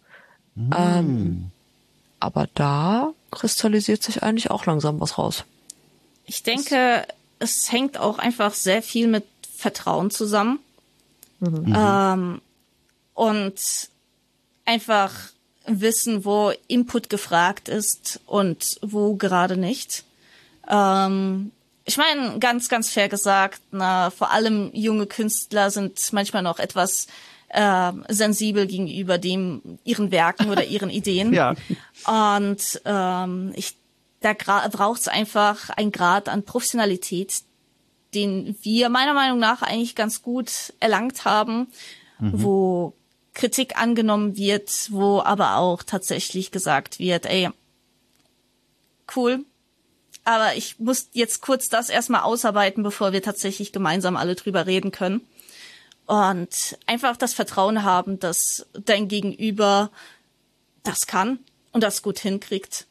Aber da kristallisiert sich eigentlich auch langsam was raus. Ich denke, es hängt auch einfach sehr viel mit Vertrauen zusammen. Und einfach wissen, wo Input gefragt ist und wo gerade nicht. Ich meine, ganz, ganz fair gesagt, vor allem junge Künstler sind manchmal noch etwas sensibel gegenüber ihren Werken oder ihren Ideen. Ja. Und da braucht es einfach einen Grad an Professionalität, den wir meiner Meinung nach eigentlich ganz gut erlangt haben, wo Kritik angenommen wird, wo aber auch tatsächlich gesagt wird, ey, cool, aber ich muss jetzt kurz das erstmal ausarbeiten, bevor wir tatsächlich gemeinsam alle drüber reden können. Und einfach das Vertrauen haben, dass dein Gegenüber das kann und das gut hinkriegt.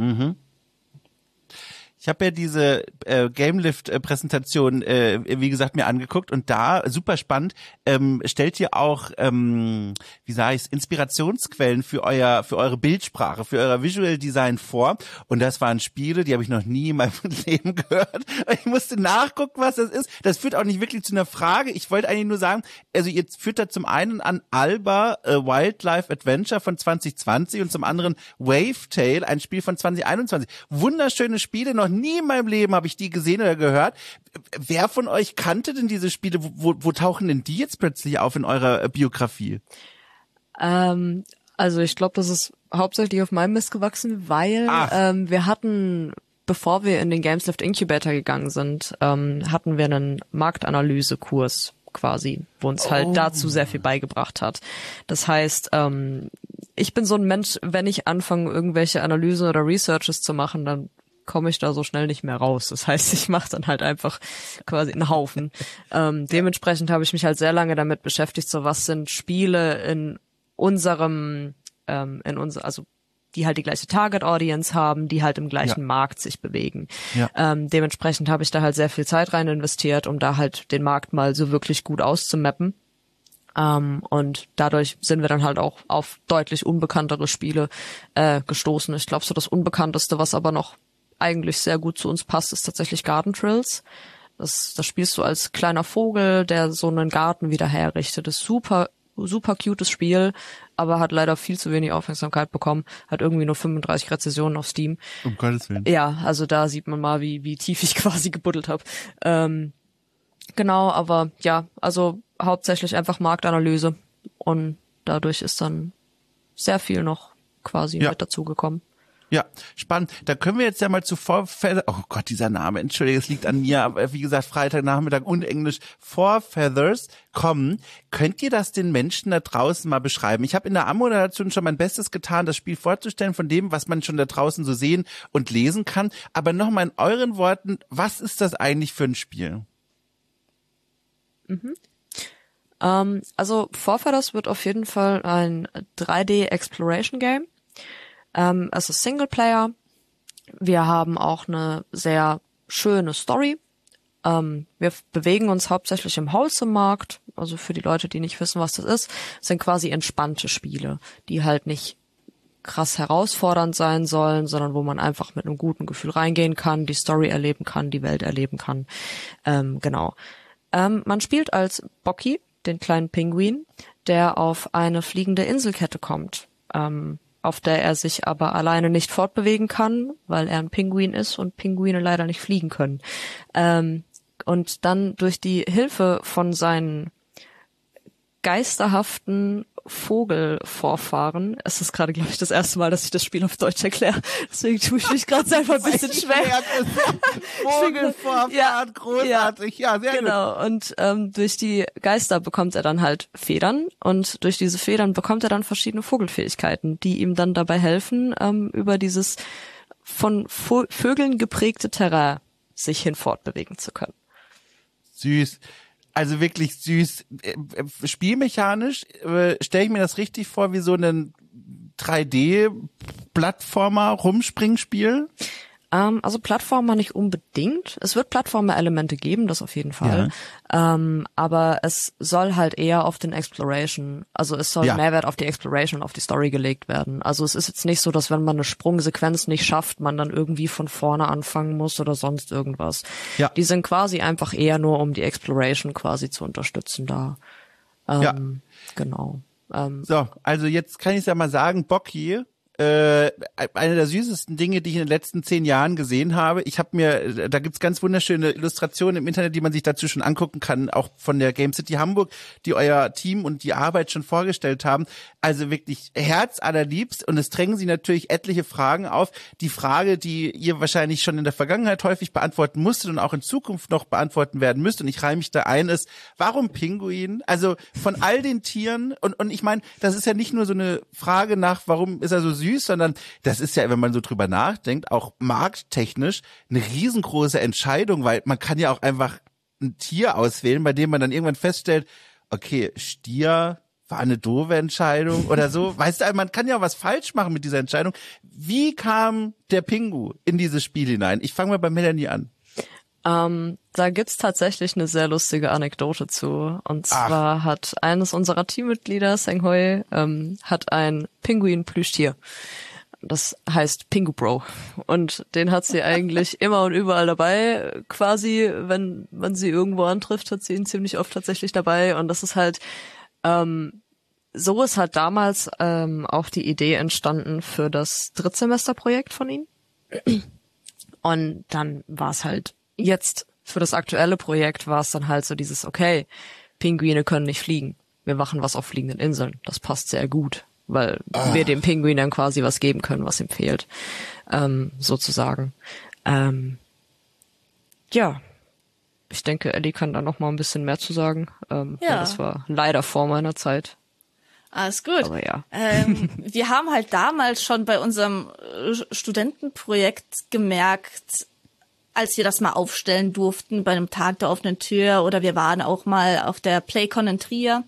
Ich habe ja diese GameLift-Präsentation, wie gesagt, mir angeguckt und da, super spannend, stellt ihr auch, wie sage ich's, Inspirationsquellen für eure Bildsprache, für euer Visual Design vor. Und das waren Spiele, die habe ich noch nie in meinem Leben gehört. Ich musste nachgucken, was das ist. Das führt auch nicht wirklich zu einer Frage. Ich wollte eigentlich nur sagen, also ihr führt da zum einen an Alba, Wildlife Adventure von 2020 und zum anderen Wavetale, ein Spiel von 2021. Wunderschöne Spiele, noch nie in meinem Leben habe ich die gesehen oder gehört. Wer von euch kannte denn diese Spiele? Wo tauchen denn die jetzt plötzlich auf in eurer Biografie? Also ich glaube, das ist hauptsächlich auf meinem Mist gewachsen, weil wir hatten bevor wir in den Gameslift Incubator gegangen sind, hatten wir einen Marktanalysekurs quasi, wo uns halt dazu sehr viel beigebracht hat. Das heißt, ich bin so ein Mensch, wenn ich anfange, irgendwelche Analysen oder Researches zu machen, dann komme ich da so schnell nicht mehr raus. Das heißt, ich mache dann halt einfach quasi einen Haufen. Dementsprechend habe ich mich halt sehr lange damit beschäftigt, so was sind Spiele in unserem, also die halt die gleiche Target Audience haben, die halt im gleichen Markt sich bewegen. Ja. Dementsprechend habe ich da halt sehr viel Zeit rein investiert, um da halt den Markt mal so wirklich gut auszumappen. Und dadurch sind wir dann halt auch auf deutlich unbekanntere Spiele gestoßen. Ich glaube, so das Unbekannteste, was aber noch eigentlich sehr gut zu uns passt, ist tatsächlich Garden Trills. Das spielst du als kleiner Vogel, der so einen Garten wieder herrichtet. Das ist super cutes Spiel, aber hat leider viel zu wenig Aufmerksamkeit bekommen. Hat irgendwie nur 35 Rezensionen auf Steam. Um Gottes Willen. Ja, also da sieht man mal, wie tief ich quasi gebuddelt habe. Genau, aber ja, also hauptsächlich einfach Marktanalyse und dadurch ist dann sehr viel noch quasi mit dazugekommen. Ja, spannend. Da können wir jetzt ja mal zu Feathers, oh Gott, dieser Name, entschuldige, es liegt an mir, aber wie gesagt, Freitagnachmittag und Englisch, Feathers kommen. Könnt ihr das den Menschen da draußen mal beschreiben? Ich habe in der Anmoderation schon mein Bestes getan, das Spiel vorzustellen von dem, was man schon da draußen so sehen und lesen kann. Aber nochmal in euren Worten, was ist das eigentlich für ein Spiel? Also Feathers wird auf jeden Fall ein 3D-Exploration-Game. Es ist Singleplayer. Wir haben auch eine sehr schöne Story. Wir bewegen uns hauptsächlich im Wholesome-Markt. Also für die Leute, die nicht wissen, was das ist, sind quasi entspannte Spiele, die halt nicht krass herausfordernd sein sollen, sondern wo man einfach mit einem guten Gefühl reingehen kann, die Story erleben kann, die Welt erleben kann. Genau. Man spielt als Bocky, den kleinen Pinguin, der auf eine fliegende Inselkette kommt. Auf der er sich aber alleine nicht fortbewegen kann, weil er ein Pinguin ist und Pinguine leider nicht fliegen können. Und dann durch die Hilfe von seinen geisterhaften Vogelvorfahren, es ist gerade, glaube ich, das erste Mal, dass ich das Spiel auf Deutsch erkläre, deswegen tue ich mich gerade selber ein bisschen schwer. Vogelvorfahren, großartig, ja, sehr genau. Gut. Und durch die Geister bekommt er dann halt Federn und durch diese Federn bekommt er dann verschiedene Vogelfähigkeiten, die ihm dann dabei helfen, über dieses von Vögeln geprägte Terrain sich hin fortbewegen zu können. Süß. Also wirklich süß. Spielmechanisch stelle ich mir das richtig vor wie so ein 3D-Plattformer-Rumspringspiel? Also Plattformer nicht unbedingt. Es wird Plattformer-Elemente geben, das auf jeden Fall. Ja. Aber es soll halt eher auf den Exploration, also es soll Mehrwert auf die Exploration und auf die Story gelegt werden. Also es ist jetzt nicht so, dass wenn man eine Sprungsequenz nicht schafft, man dann irgendwie von vorne anfangen muss oder sonst irgendwas. Ja. Die sind quasi einfach eher nur, um die Exploration quasi zu unterstützen da. Genau. So, also jetzt kann ich es ja mal sagen, Bocky, eine der süßesten Dinge, die ich in den letzten 10 Jahren gesehen habe. Da gibt's ganz wunderschöne Illustrationen im Internet, die man sich dazu schon angucken kann, auch von der Game City Hamburg, die euer Team und die Arbeit schon vorgestellt haben. Also wirklich herzallerliebst, und es drängen sich natürlich etliche Fragen auf. Die Frage, die ihr wahrscheinlich schon in der Vergangenheit häufig beantworten musstet und auch in Zukunft noch beantworten werden müsst, und ich reihe mich da ein, ist, warum Pinguin? Also von all den Tieren, und ich meine, das ist ja nicht nur so eine Frage nach, warum ist er so süß, sondern das ist ja, wenn man so drüber nachdenkt, auch markttechnisch eine riesengroße Entscheidung, weil man kann ja auch einfach ein Tier auswählen, bei dem man dann irgendwann feststellt, okay, Stier war eine doofe Entscheidung oder so. Weißt du, man kann ja auch was falsch machen mit dieser Entscheidung. Wie kam der Pingu in dieses Spiel hinein? Ich fange mal bei Melanie an. Da gibt's tatsächlich eine sehr lustige Anekdote zu. Und zwar hat eines unserer Teammitglieder, Senghoi, hat ein Pinguin-Plüschtier. Das heißt Pingu Bro. Und den hat sie eigentlich immer und überall dabei. Quasi, wenn man sie irgendwo antrifft, hat sie ihn ziemlich oft tatsächlich dabei. Und das ist halt, so ist halt damals auch die Idee entstanden für das Drittsemesterprojekt von ihm. Und dann war es halt jetzt für das aktuelle Projekt war es dann halt so dieses, okay, Pinguine können nicht fliegen. Wir machen was auf fliegenden Inseln. Das passt sehr gut, weil wir dem Pinguin dann quasi was geben können, was ihm fehlt, sozusagen. Ja, ich denke, Ellie kann da noch mal ein bisschen mehr zu sagen. Weil das war leider vor meiner Zeit. Alles gut. Aber ja. Wir haben halt damals schon bei unserem Studentenprojekt gemerkt, als wir das mal aufstellen durften bei einem Tag der offenen Tür, oder wir waren auch mal auf der PlayCon in Trier.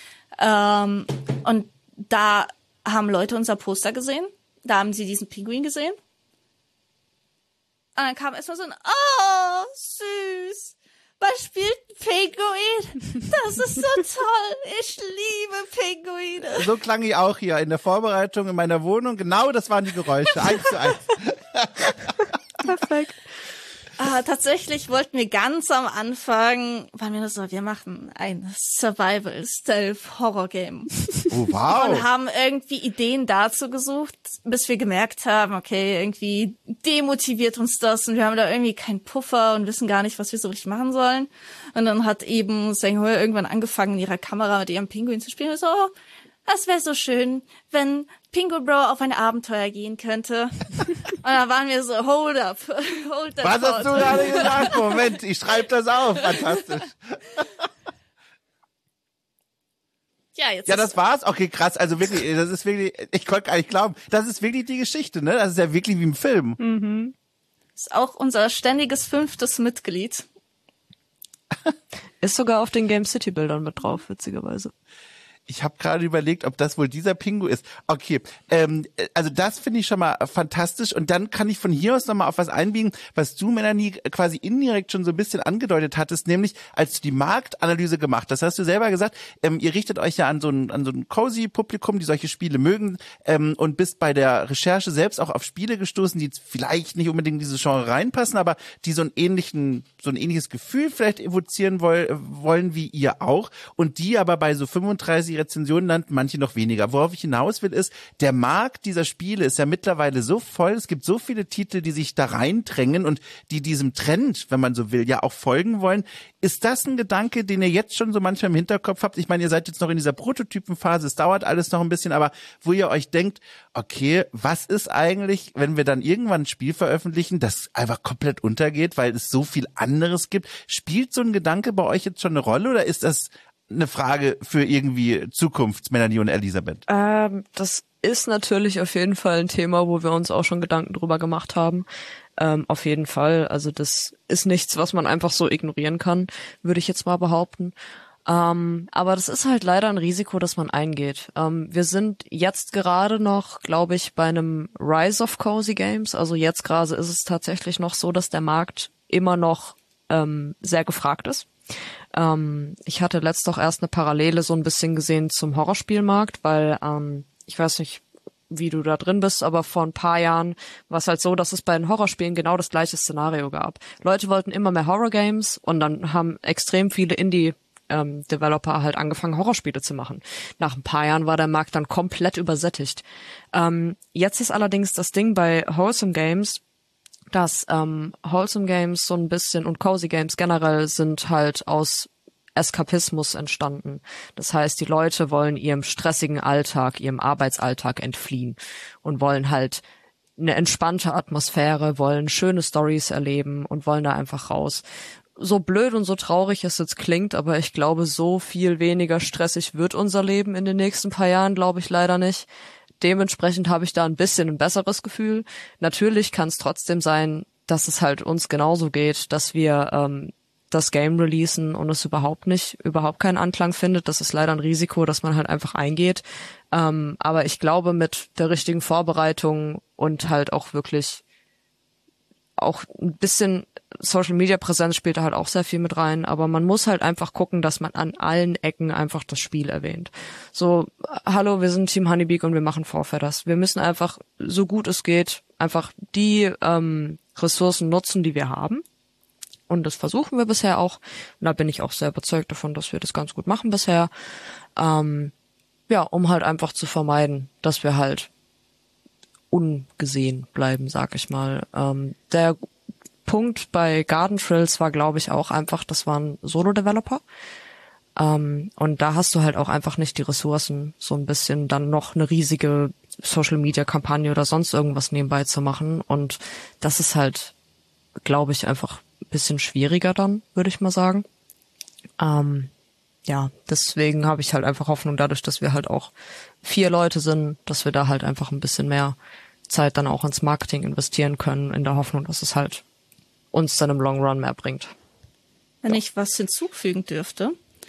Und da haben Leute unser Poster gesehen. Da haben sie diesen Pinguin gesehen. Und dann kam erstmal so ein, oh, süß. Was spielt ein Pinguin? Das ist so toll. Ich liebe Pinguine. So klang ich auch hier in der Vorbereitung in meiner Wohnung. Genau das waren die Geräusche. 1:1. Perfekt. Tatsächlich wollten wir ganz am Anfang, waren wir so, wir machen ein Survival-Stealth-Horror-Game. Oh, wow. Und haben irgendwie Ideen dazu gesucht, bis wir gemerkt haben, okay, irgendwie demotiviert uns das und wir haben da irgendwie keinen Puffer und wissen gar nicht, was wir so richtig machen sollen. Und dann hat eben Seng Hui irgendwann angefangen, in ihrer Kamera mit ihrem Pinguin zu spielen. Und so, oh, das wäre so schön, wenn Pinguin Bro auf ein Abenteuer gehen könnte. Und dann waren wir so, hold up, hold that. Was hast du gerade gesagt? Moment, ich schreibe das auf. Fantastisch. Ja, das war's. Okay, krass. Also wirklich, das ist wirklich, ich konnte gar nicht glauben. Das ist wirklich die Geschichte, ne? Das ist ja wirklich wie im Film. Mhm. Ist auch unser ständiges 5. Mitglied. Ist sogar auf den Game City Bildern mit drauf, witzigerweise. Ich habe gerade überlegt, ob das wohl dieser Pingu ist. Okay, also das finde ich schon mal fantastisch. Und dann kann ich von hier aus nochmal auf was einbiegen, was du, Melanie, quasi indirekt schon so ein bisschen angedeutet hattest, nämlich als du die Marktanalyse gemacht hast, hast du selber gesagt, ihr richtet euch ja an so ein cozy Publikum, die solche Spiele mögen, und bist bei der Recherche selbst auch auf Spiele gestoßen, die vielleicht nicht unbedingt in diese Genre reinpassen, aber die so ein ähnliches Gefühl vielleicht evozieren wollen wie ihr auch, und die aber bei so 35 Rezensionen landen, manche noch weniger. Worauf ich hinaus will, ist, der Markt dieser Spiele ist ja mittlerweile so voll, es gibt so viele Titel, die sich da reindrängen und die diesem Trend, wenn man so will, ja auch folgen wollen. Ist das ein Gedanke, den ihr jetzt schon so manchmal im Hinterkopf habt? Ich meine, ihr seid jetzt noch in dieser Prototypenphase, es dauert alles noch ein bisschen, aber wo ihr euch denkt, okay, was ist eigentlich, wenn wir dann irgendwann ein Spiel veröffentlichen, das einfach komplett untergeht, weil es so viel anderes gibt? Spielt so ein Gedanke bei euch jetzt schon eine Rolle oder ist das eine Frage für irgendwie Zukunft, Melanie und Elisabeth? Das ist natürlich auf jeden Fall ein Thema, wo wir uns auch schon Gedanken drüber gemacht haben. Auf jeden Fall. Also das ist nichts, was man einfach so ignorieren kann, würde ich jetzt mal behaupten. Aber das ist halt leider ein Risiko, das man eingeht. Wir sind jetzt gerade noch, glaube ich, bei einem Rise of Cozy Games. Also jetzt gerade ist es tatsächlich noch so, dass der Markt immer noch sehr gefragt ist. Ich hatte letzt auch erst eine Parallele so ein bisschen gesehen zum Horrorspielmarkt, weil ich weiß nicht, wie du da drin bist, aber vor ein paar Jahren war es halt so, dass es bei den Horrorspielen genau das gleiche Szenario gab. Leute wollten immer mehr Horror-Games und dann haben extrem viele Indie-Developer halt angefangen, Horrorspiele zu machen. Nach ein paar Jahren war der Markt dann komplett übersättigt. Jetzt ist allerdings das Ding bei Wholesome Games, dass Wholesome Games so ein bisschen und Cozy Games generell sind halt aus Eskapismus entstanden. Das heißt, die Leute wollen ihrem stressigen Alltag, ihrem Arbeitsalltag entfliehen und wollen halt eine entspannte Atmosphäre, wollen schöne Storys erleben und wollen da einfach raus. So blöd und so traurig es jetzt klingt, aber ich glaube, so viel weniger stressig wird unser Leben in den nächsten paar Jahren, glaube ich leider nicht. Dementsprechend habe ich da ein bisschen ein besseres Gefühl. Natürlich kann es trotzdem sein, dass es halt uns genauso geht, dass wir das Game releasen und es überhaupt keinen Anklang findet. Das ist leider ein Risiko, das man halt einfach eingeht. Aber ich glaube, mit der richtigen Vorbereitung und halt auch wirklich auch ein bisschen Social Media Präsenz spielt da halt auch sehr viel mit rein, aber man muss halt einfach gucken, dass man an allen Ecken einfach das Spiel erwähnt. So, hallo, wir sind Team Honeybeak und wir machen Forfetters. Wir müssen einfach, so gut es geht, einfach die Ressourcen nutzen, die wir haben. Und das versuchen wir bisher auch. Und da bin ich auch sehr überzeugt davon, dass wir das ganz gut machen bisher. Ja, um halt einfach zu vermeiden, dass wir halt ungesehen bleiben, sag ich mal. Der Punkt bei Garden Trills war, glaube ich, auch einfach, das waren Solo-Developer. Und da hast du halt auch einfach nicht die Ressourcen, so ein bisschen dann noch eine riesige Social-Media-Kampagne oder sonst irgendwas nebenbei zu machen. Und das ist halt glaube ich, einfach ein bisschen schwieriger dann, würde ich mal sagen. Ja, deswegen habe ich halt einfach Hoffnung dadurch, dass wir halt auch 4 Leute sind, dass wir da halt einfach ein bisschen mehr Zeit dann auch ins Marketing investieren können, in der Hoffnung, dass es halt uns dann im Long Run mehr bringt. Wenn ich was hinzufügen dürfte.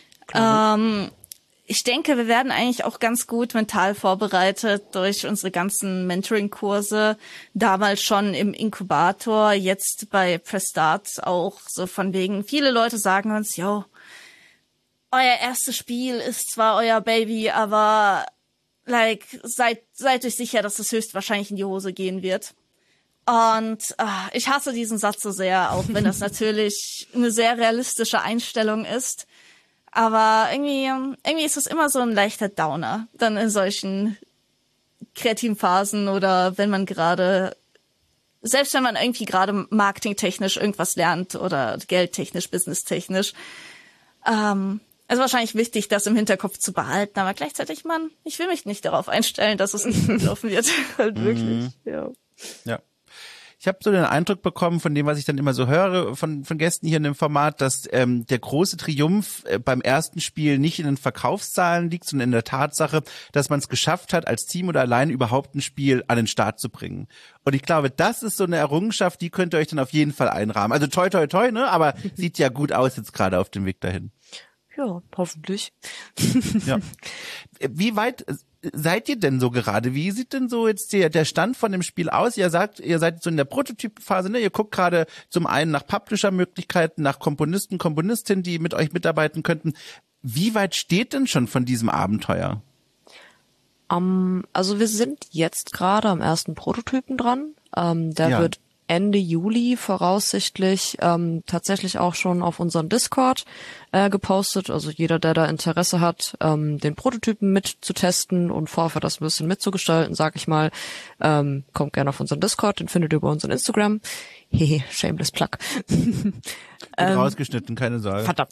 Ich denke, wir werden eigentlich auch ganz gut mental vorbereitet durch unsere ganzen Mentoring-Kurse. Damals schon im Inkubator, jetzt bei Press Start auch so von wegen, viele Leute sagen uns, yo, euer erstes Spiel ist zwar euer Baby, aber seid euch sicher, dass es höchstwahrscheinlich in die Hose gehen wird. Und ich hasse diesen Satz so sehr, auch wenn das natürlich eine sehr realistische Einstellung ist. Aber irgendwie ist es immer so ein leichter Downer, dann in solchen kreativen Phasen oder wenn man selbst wenn man irgendwie gerade marketingtechnisch irgendwas lernt oder geldtechnisch, businesstechnisch. Also wahrscheinlich wichtig, das im Hinterkopf zu behalten, aber gleichzeitig, ich will mich nicht darauf einstellen, dass es nicht gut laufen wird. Halt wirklich, ja. Ja. Ich habe so den Eindruck bekommen von dem, was ich dann immer so höre von Gästen hier in dem Format, dass der große Triumph beim ersten Spiel nicht in den Verkaufszahlen liegt, sondern in der Tatsache, dass man es geschafft hat, als Team oder allein überhaupt ein Spiel an den Start zu bringen. Und ich glaube, das ist so eine Errungenschaft, die könnt ihr euch dann auf jeden Fall einrahmen. Also toi, toi, toi, ne? Aber sieht ja gut aus jetzt gerade auf dem Weg dahin. Ja, hoffentlich. Ja. Wie weit seid ihr denn so gerade? Wie sieht denn so jetzt der Stand von dem Spiel aus? Ihr sagt, ihr seid so in der Prototypphase, ne? Ihr guckt gerade zum einen nach Publisher-Möglichkeiten, nach Komponisten, Komponistinnen, die mit euch mitarbeiten könnten. Wie weit steht denn schon von diesem Abenteuer? Also wir sind jetzt gerade am ersten Prototypen dran. Der wird Ende Juli voraussichtlich tatsächlich auch schon auf unseren Discord gepostet. Also jeder, der da Interesse hat, den Prototypen mitzutesten und vorher das ein bisschen mitzugestalten, sag ich mal, kommt gerne auf unseren Discord, den findet ihr über unseren Instagram. Hehe, shameless plug. Rausgeschnitten, keine Sorge. Verdammt.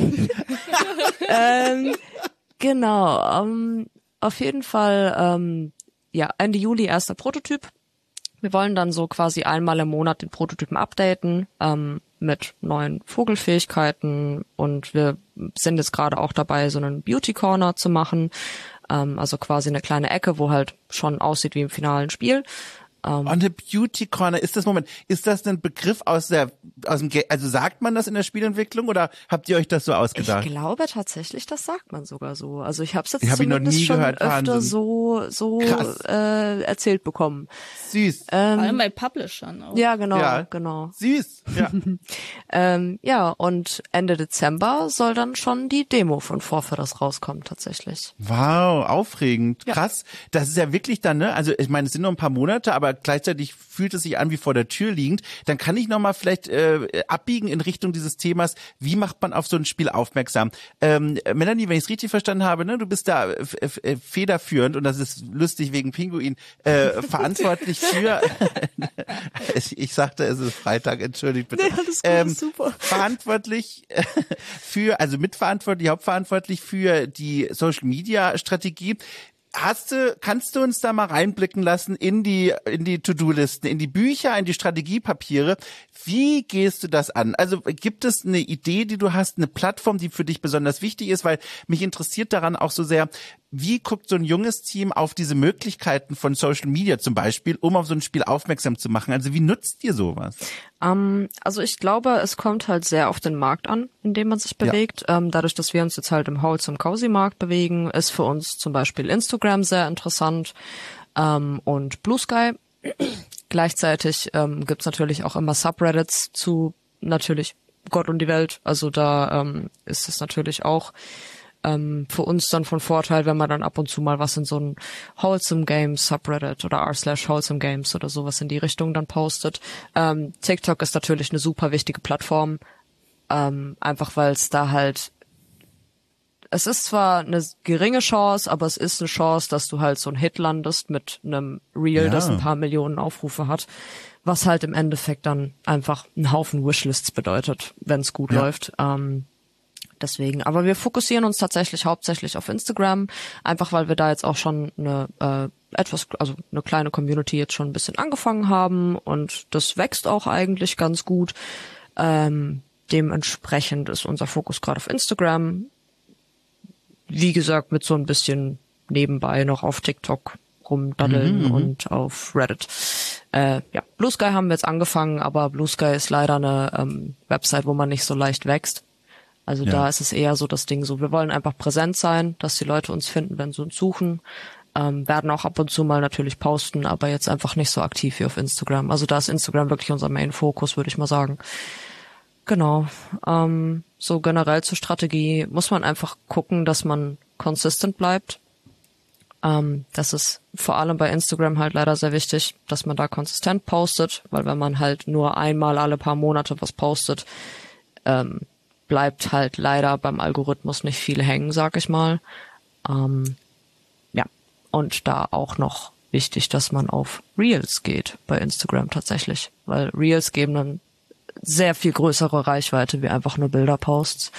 Genau, auf jeden Fall, Ende Juli erster Prototyp. Wir wollen dann so quasi einmal im Monat den Prototypen updaten mit neuen Vogelfähigkeiten und wir sind jetzt gerade auch dabei, so einen Beauty Corner zu machen, also quasi eine kleine Ecke, wo halt schon aussieht wie im finalen Spiel. Und eine Beauty Corner, ist das ein Begriff aus dem also sagt man das in der Spielentwicklung oder habt ihr euch das so ausgedacht? Ich glaube tatsächlich, das sagt man sogar so. Also ich habe es jetzt zumindest schon gehört, öfter so erzählt bekommen. Süß. Vor allem bei Publishern auch. Ja, genau. Süß. Ja. Und Ende Dezember soll dann schon die Demo von Forfetters rauskommen tatsächlich. Wow, aufregend, ja. Krass. Das ist ja wirklich dann, ne? Also ich meine, es sind nur ein paar Monate, aber gleichzeitig fühlt es sich an wie vor der Tür liegend. Dann kann ich nochmal vielleicht abbiegen in Richtung dieses Themas, wie macht man auf so ein Spiel aufmerksam? Melanie, wenn ich es richtig verstanden habe, ne, du bist da federführend und das ist lustig wegen Pinguin, verantwortlich für ich sagte, es ist Freitag, entschuldigt bitte. Nee, alles gut, super. Verantwortlich mitverantwortlich, hauptverantwortlich für die Social Media Strategie. Kannst du uns da mal reinblicken lassen in die To-Do-Listen, in die Bücher, in die Strategiepapiere? Wie gehst du das an? Also gibt es eine Idee, die du hast, eine Plattform, die für dich besonders wichtig ist? Weil mich interessiert daran auch so sehr, wie guckt so ein junges Team auf diese Möglichkeiten von Social Media zum Beispiel, um auf so ein Spiel aufmerksam zu machen? Also wie nutzt ihr sowas? Also ich glaube, es kommt halt sehr auf den Markt an, in dem man sich bewegt. Ja. Dadurch, dass wir uns jetzt halt im Wholesome Cozy Markt bewegen, ist für uns zum Beispiel Instagram sehr interessant und Blue Sky. Gleichzeitig gibt's natürlich auch immer Subreddits zu natürlich Gott und die Welt. Also da ist es natürlich auch für uns dann von Vorteil, wenn man dann ab und zu mal was in so ein Wholesome Games Subreddit oder r/Wholesome Games oder sowas in die Richtung dann postet. TikTok ist natürlich eine super wichtige Plattform, einfach weil es da halt, es ist zwar eine geringe Chance, aber es ist eine Chance, dass du halt so ein Hit landest mit einem Reel, das ein paar Millionen Aufrufe hat, was halt im Endeffekt dann einfach einen Haufen Wishlists bedeutet, wenn es gut läuft. Deswegen, aber wir fokussieren uns tatsächlich hauptsächlich auf Instagram, einfach weil wir da jetzt auch schon eine also eine kleine Community jetzt schon ein bisschen angefangen haben und das wächst auch eigentlich ganz gut. Dementsprechend ist unser Fokus gerade auf Instagram. Wie gesagt, mit so ein bisschen nebenbei noch auf TikTok rumdaddeln und auf Reddit. Blue Sky haben wir jetzt angefangen, aber Blue Sky ist leider eine Website, wo man nicht so leicht wächst. Also da ist es eher so das Ding so, wir wollen einfach präsent sein, dass die Leute uns finden, wenn sie uns suchen. Werden auch ab und zu mal natürlich posten, aber jetzt einfach nicht so aktiv wie auf Instagram. Also da ist Instagram wirklich unser Main-Fokus, würde ich mal sagen. Genau. So generell zur Strategie muss man einfach gucken, dass man consistent bleibt. Das ist vor allem bei Instagram halt leider sehr wichtig, dass man da konsistent postet, weil wenn man halt nur einmal alle paar Monate was postet, bleibt halt leider beim Algorithmus nicht viel hängen, sag ich mal. Und da auch noch wichtig, dass man auf Reels geht bei Instagram tatsächlich, weil Reels geben dann sehr viel größere Reichweite wie einfach nur Bilderposts.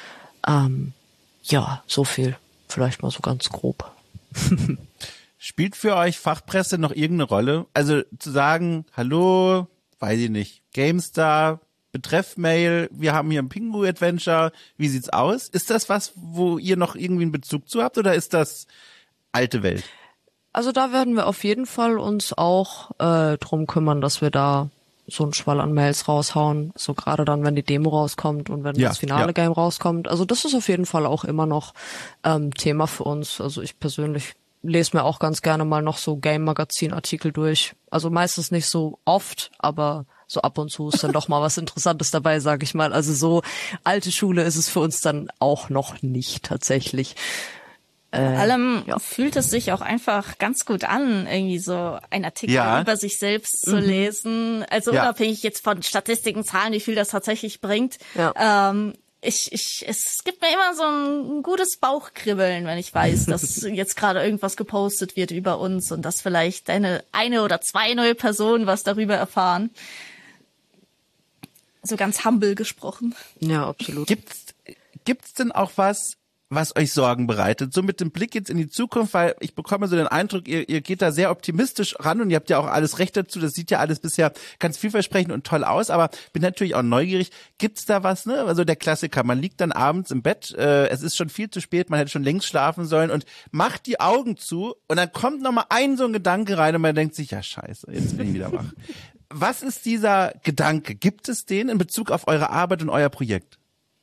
So viel. Vielleicht mal so ganz grob. Spielt für euch Fachpresse noch irgendeine Rolle? Also zu sagen, hallo, weiß ich nicht, GameStar, Betreff-Mail, wir haben hier ein Pingu-Adventure, wie sieht's aus? Ist das was, wo ihr noch irgendwie einen Bezug zu habt oder ist das alte Welt? Also da werden wir auf jeden Fall uns auch drum kümmern, dass wir da so einen Schwall an Mails raushauen, so gerade dann, wenn die Demo rauskommt und wenn das finale Game rauskommt. Also das ist auf jeden Fall auch immer noch Thema für uns. Also ich persönlich lese mir auch ganz gerne mal noch so Game-Magazin-Artikel durch. Also meistens nicht so oft, aber so ab und zu ist dann doch mal was Interessantes dabei, sage ich mal. Also so alte Schule ist es für uns dann auch noch nicht tatsächlich. Vor allem fühlt es sich auch einfach ganz gut an, irgendwie so ein Artikel über sich selbst zu lesen. Also unabhängig jetzt von Statistiken, Zahlen, wie viel das tatsächlich bringt. Ja. Es gibt mir immer so ein gutes Bauchkribbeln, wenn ich weiß, dass jetzt gerade irgendwas gepostet wird über uns und dass vielleicht eine oder zwei neue Personen was darüber erfahren. So ganz humble gesprochen. Ja, absolut. Gibt's denn auch was euch Sorgen bereitet? So mit dem Blick jetzt in die Zukunft, weil ich bekomme so den Eindruck, ihr geht da sehr optimistisch ran und ihr habt ja auch alles Recht dazu. Das sieht ja alles bisher ganz vielversprechend und toll aus, aber bin natürlich auch neugierig. Gibt's da was, ne? Also der Klassiker, man liegt dann abends im Bett, es ist schon viel zu spät, man hätte schon längst schlafen sollen und macht die Augen zu und dann kommt nochmal so ein Gedanke rein und man denkt sich, ja scheiße, jetzt bin ich wieder wach. Was ist dieser Gedanke? Gibt es den in Bezug auf eure Arbeit und euer Projekt?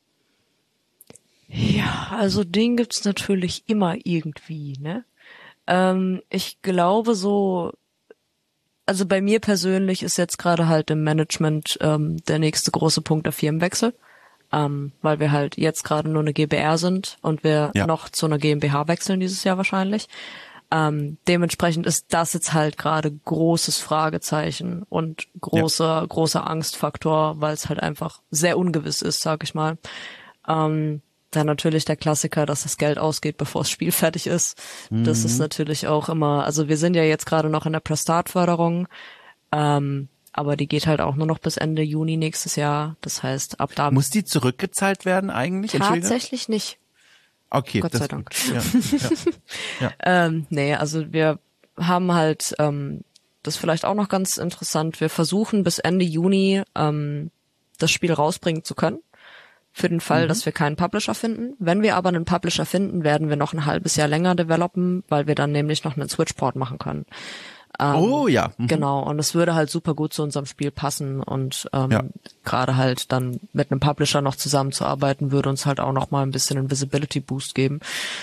Ja, also den gibt's natürlich immer irgendwie, ne? Ich glaube so, also bei mir persönlich ist jetzt gerade halt im Management der nächste große Punkt der Firmenwechsel, weil wir halt jetzt gerade nur eine GbR sind und wir noch zu einer GmbH wechseln dieses Jahr wahrscheinlich. Dementsprechend ist das jetzt halt gerade großes Fragezeichen und großer Angstfaktor, weil es halt einfach sehr ungewiss ist, sag ich mal. Dann natürlich der Klassiker, dass das Geld ausgeht, bevor das Spiel fertig ist. Das ist natürlich auch immer, also wir sind ja jetzt gerade noch in der Prestart-Förderung, aber die geht halt auch nur noch bis Ende Juni nächstes Jahr. Das heißt, ab da... Muss die zurückgezahlt werden eigentlich? Tatsächlich nicht. Okay. Gott sei Dank. Ja. Nee, also wir haben halt, das ist vielleicht auch noch ganz interessant, wir versuchen bis Ende Juni das Spiel rausbringen zu können. Für den Fall, dass wir keinen Publisher finden. Wenn wir aber einen Publisher finden, werden wir noch ein halbes Jahr länger developen, weil wir dann nämlich noch einen Switch-Port machen können. Genau, und es würde halt super gut zu unserem Spiel passen und gerade halt dann mit einem Publisher noch zusammenzuarbeiten, würde uns halt auch noch mal ein bisschen einen Visibility-Boost geben.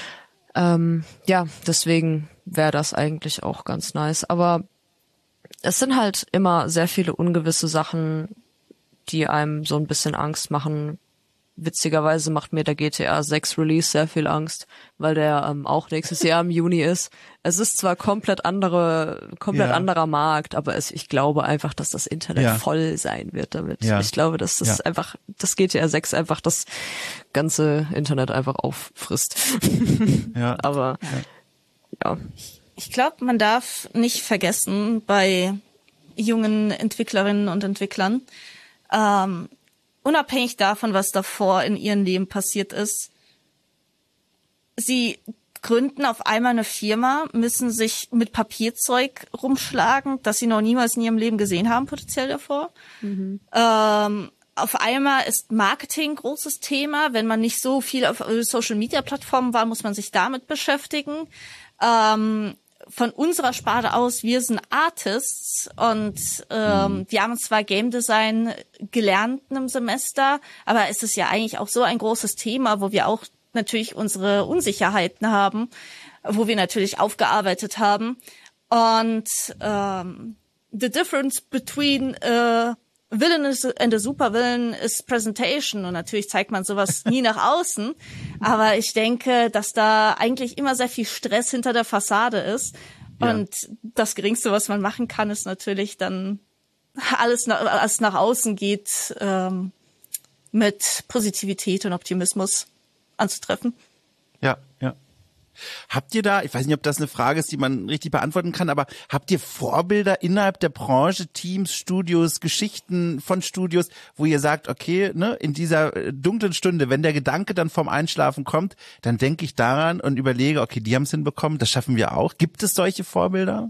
Deswegen wäre das eigentlich auch ganz nice. Aber es sind halt immer sehr viele ungewisse Sachen, die einem so ein bisschen Angst machen. Witzigerweise macht mir der GTA 6 Release sehr viel Angst, weil der auch nächstes Jahr im Juni ist. Es ist zwar komplett anderer Markt, aber ich glaube einfach, dass das Internet voll sein wird damit. Ja. Ich glaube, dass das einfach, das GTA 6 einfach das ganze Internet einfach auffrisst. Aber Ich glaube, man darf nicht vergessen bei jungen Entwicklerinnen und Entwicklern, unabhängig davon, was davor in ihrem Leben passiert ist, sie gründen auf einmal eine Firma, müssen sich mit Papierzeug rumschlagen, das sie noch niemals in ihrem Leben gesehen haben, potenziell davor. Auf einmal ist Marketing großes Thema. Wenn man nicht so viel auf Social-Media-Plattformen war, muss man sich damit beschäftigen. Von unserer Sparte aus, wir sind Artists und wir haben zwar Game Design gelernt in einem Semester, aber es ist ja eigentlich auch so ein großes Thema, wo wir auch natürlich unsere Unsicherheiten haben, wo wir natürlich aufgearbeitet haben. Und the difference between Villain and a Supervillain ist Presentation, und natürlich zeigt man sowas nie nach außen, aber ich denke, dass da eigentlich immer sehr viel Stress hinter der Fassade ist, und das Geringste, was man machen kann, ist natürlich dann alles nach außen geht, mit Positivität und Optimismus anzutreffen. Ja. Habt ihr da, ich weiß nicht, ob das eine Frage ist, die man richtig beantworten kann, aber habt ihr Vorbilder innerhalb der Branche, Teams, Studios, Geschichten von Studios, wo ihr sagt, okay, ne, in dieser dunklen Stunde, wenn der Gedanke dann vorm Einschlafen kommt, dann denke ich daran und überlege, okay, die haben es hinbekommen, das schaffen wir auch. Gibt es solche Vorbilder?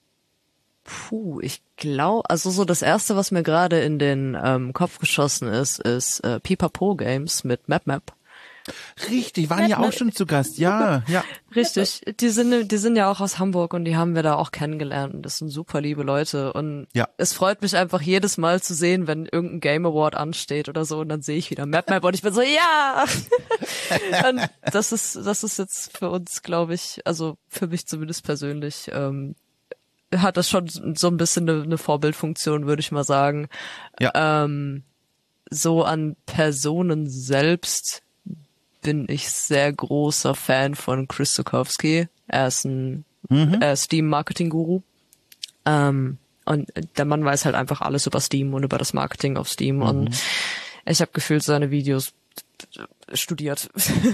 Ich glaube, also so das Erste, was mir gerade in den Kopf geschossen ist Pipapo Games mit MapMap. Richtig, waren ja auch schon zu Gast, ja. Richtig, die sind ja auch aus Hamburg und die haben wir da auch kennengelernt und das sind super liebe Leute und es freut mich einfach jedes Mal zu sehen, wenn irgendein Game Award ansteht oder so und dann sehe ich wieder MapMap und ich bin so, ja! Und das ist jetzt für uns, glaube ich, also für mich zumindest persönlich, hat das schon so ein bisschen eine Vorbildfunktion, würde ich mal sagen. Ja. So an Personen selbst bin ich sehr großer Fan von Chris Sukowski. Er ist ein Steam-Marketing-Guru. Und der Mann weiß halt einfach alles über Steam und über das Marketing auf Steam. Und ich habe gefühlt seine Videos studiert.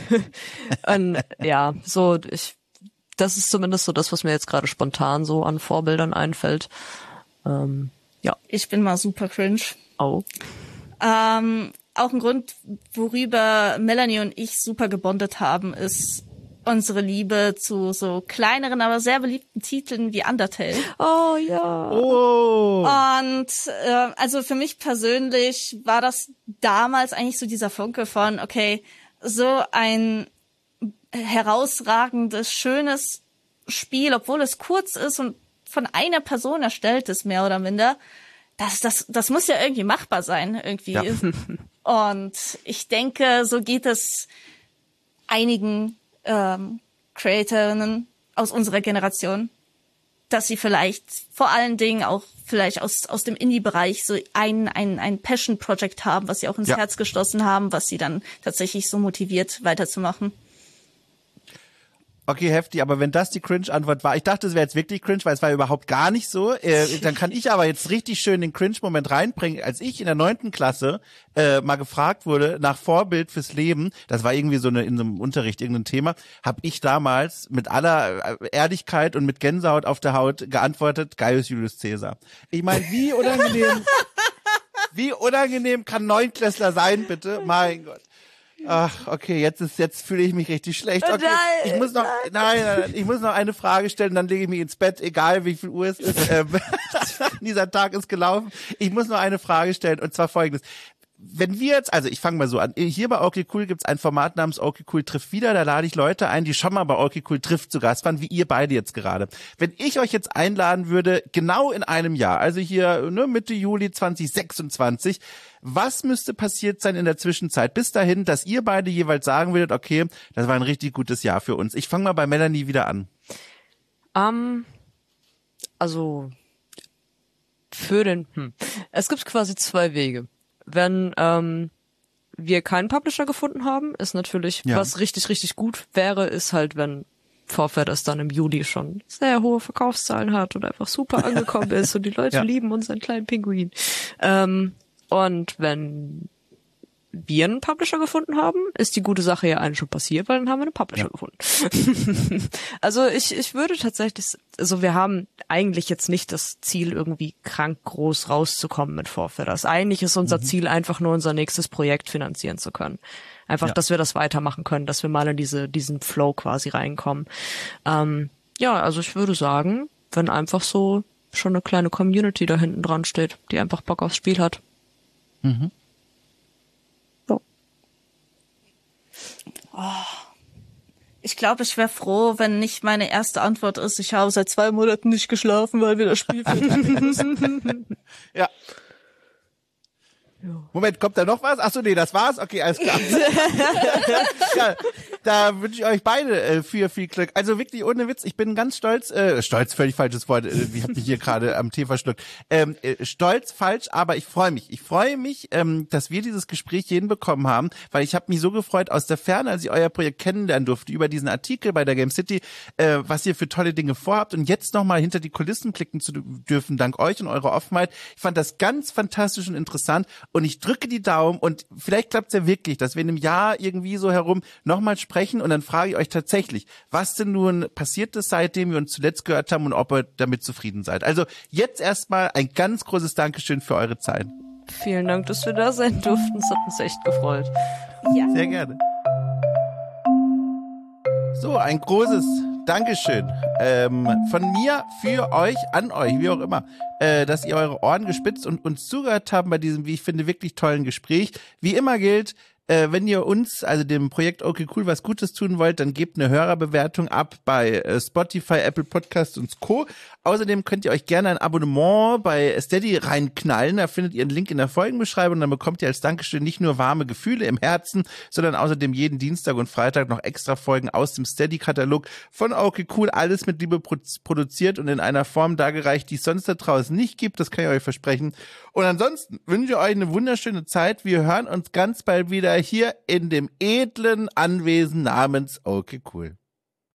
Und ja, so das ist zumindest so das, was mir jetzt gerade spontan so an Vorbildern einfällt. Ja. Ich bin mal super cringe. Oh. Auch ein Grund, worüber Melanie und ich super gebondet haben, ist unsere Liebe zu so kleineren, aber sehr beliebten Titeln wie Undertale. Oh ja. Oh. Und also für mich persönlich war das damals eigentlich so dieser Funke von, okay, so ein herausragendes, schönes Spiel, obwohl es kurz ist und von einer Person erstellt ist, mehr oder minder. Das muss ja irgendwie machbar sein, irgendwie. Ja. Und ich denke, so geht es einigen Creatorinnen aus unserer Generation, dass sie vielleicht vor allen Dingen auch vielleicht aus dem Indie-Bereich so ein Passion-Project haben, was sie auch ins Herz geschlossen haben, was sie dann tatsächlich so motiviert, weiterzumachen. Okay, heftig, aber wenn das die Cringe-Antwort war, ich dachte, es wäre jetzt wirklich cringe, weil es war überhaupt gar nicht so, dann kann ich aber jetzt richtig schön den Cringe-Moment reinbringen. Als ich in der 9. Klasse mal gefragt wurde nach Vorbild fürs Leben, das war irgendwie so in so einem Unterricht, irgendein Thema, habe ich damals mit aller Ehrlichkeit und mit Gänsehaut auf der Haut geantwortet, Gaius Julius Caesar. Ich meine, wie unangenehm kann Neunklässler sein, bitte? Mein Gott. Ach, okay, jetzt fühle ich mich richtig schlecht. Okay, ich muss noch eine Frage stellen, dann lege ich mich ins Bett, egal wie viel Uhr es ist. Dieser Tag ist gelaufen. Ich muss noch eine Frage stellen, und zwar Folgendes. Wenn wir jetzt, also ich fange mal so an, hier bei Okay Cool gibt's ein Format namens Okay Cool trifft wieder, da lade ich Leute ein, die schon mal bei Okay Cool trifft zu Gast waren, wie ihr beide jetzt gerade. Wenn ich euch jetzt einladen würde, genau in einem Jahr, also hier Mitte Juli 2026, was müsste passiert sein in der Zwischenzeit bis dahin, dass ihr beide jeweils sagen würdet, okay, das war ein richtig gutes Jahr für uns. Ich fange mal bei Melanie wieder an. Also es gibt quasi 2 Wege. Wenn wir keinen Publisher gefunden haben, ist natürlich, was richtig, richtig gut wäre, ist halt, wenn Forfait es dann im Juli schon sehr hohe Verkaufszahlen hat und einfach super angekommen ist und die Leute lieben unseren kleinen Pinguin. Und wenn wir einen Publisher gefunden haben, ist die gute Sache ja eigentlich schon passiert, weil dann haben wir einen Publisher gefunden. Also ich würde tatsächlich, also wir haben eigentlich jetzt nicht das Ziel, irgendwie krank groß rauszukommen mit Vorfidders. Eigentlich ist unser Ziel einfach nur, unser nächstes Projekt finanzieren zu können. Einfach, dass wir das weitermachen können, dass wir mal in diesen Flow quasi reinkommen. Also ich würde sagen, wenn einfach so schon eine kleine Community da hinten dran steht, die einfach Bock aufs Spiel hat. Mhm. So. Ich glaube, ich wäre froh, wenn nicht meine erste Antwort ist, ich habe seit 2 Monaten nicht geschlafen, weil wir das Spiel finden. Ja. Moment, kommt da noch was? Ach so, nee, das war's. Okay, alles klar. Ja, da wünsche ich euch beide viel Glück. Also wirklich ohne Witz, ich bin ganz stolz, völlig falsches Wort, ich habe mich hier gerade am Tee verschluckt. Stolz, falsch, aber ich freue mich. Ich freue mich, dass wir dieses Gespräch hier hinbekommen haben, weil ich habe mich so gefreut aus der Ferne, als ich euer Projekt kennenlernen durfte, über diesen Artikel bei der Game City, was ihr für tolle Dinge vorhabt und jetzt nochmal hinter die Kulissen klicken zu dürfen, dank euch und eurer Offenheit. Ich fand das ganz fantastisch und interessant. Und ich drücke die Daumen und vielleicht klappt's ja wirklich, dass wir in einem Jahr irgendwie so herum nochmal sprechen und dann frage ich euch tatsächlich, was denn nun passiert ist, seitdem wir uns zuletzt gehört haben und ob ihr damit zufrieden seid. Also jetzt erstmal ein ganz großes Dankeschön für eure Zeit. Vielen Dank, dass wir da sein durften. Es hat uns echt gefreut. Ja. Sehr gerne. So, ein großes Dankeschön von mir für euch, an euch, wie auch immer, dass ihr eure Ohren gespitzt und uns zugehört habt bei diesem, wie ich finde, wirklich tollen Gespräch. Wie immer gilt, wenn ihr uns, also dem Projekt Okay Cool, was Gutes tun wollt, dann gebt eine Hörerbewertung ab bei Spotify, Apple Podcasts und Co. Außerdem könnt ihr euch gerne ein Abonnement bei Steady reinknallen. Da findet ihr einen Link in der Folgenbeschreibung. Dann bekommt ihr als Dankeschön nicht nur warme Gefühle im Herzen, sondern außerdem jeden Dienstag und Freitag noch extra Folgen aus dem Steady-Katalog von Okay Cool. Alles mit Liebe produziert und in einer Form dargereicht, die es sonst da draußen nicht gibt. Das kann ich euch versprechen. Und ansonsten wünsche ich euch eine wunderschöne Zeit. Wir hören uns ganz bald wieder hier in dem edlen Anwesen namens Okay Cool.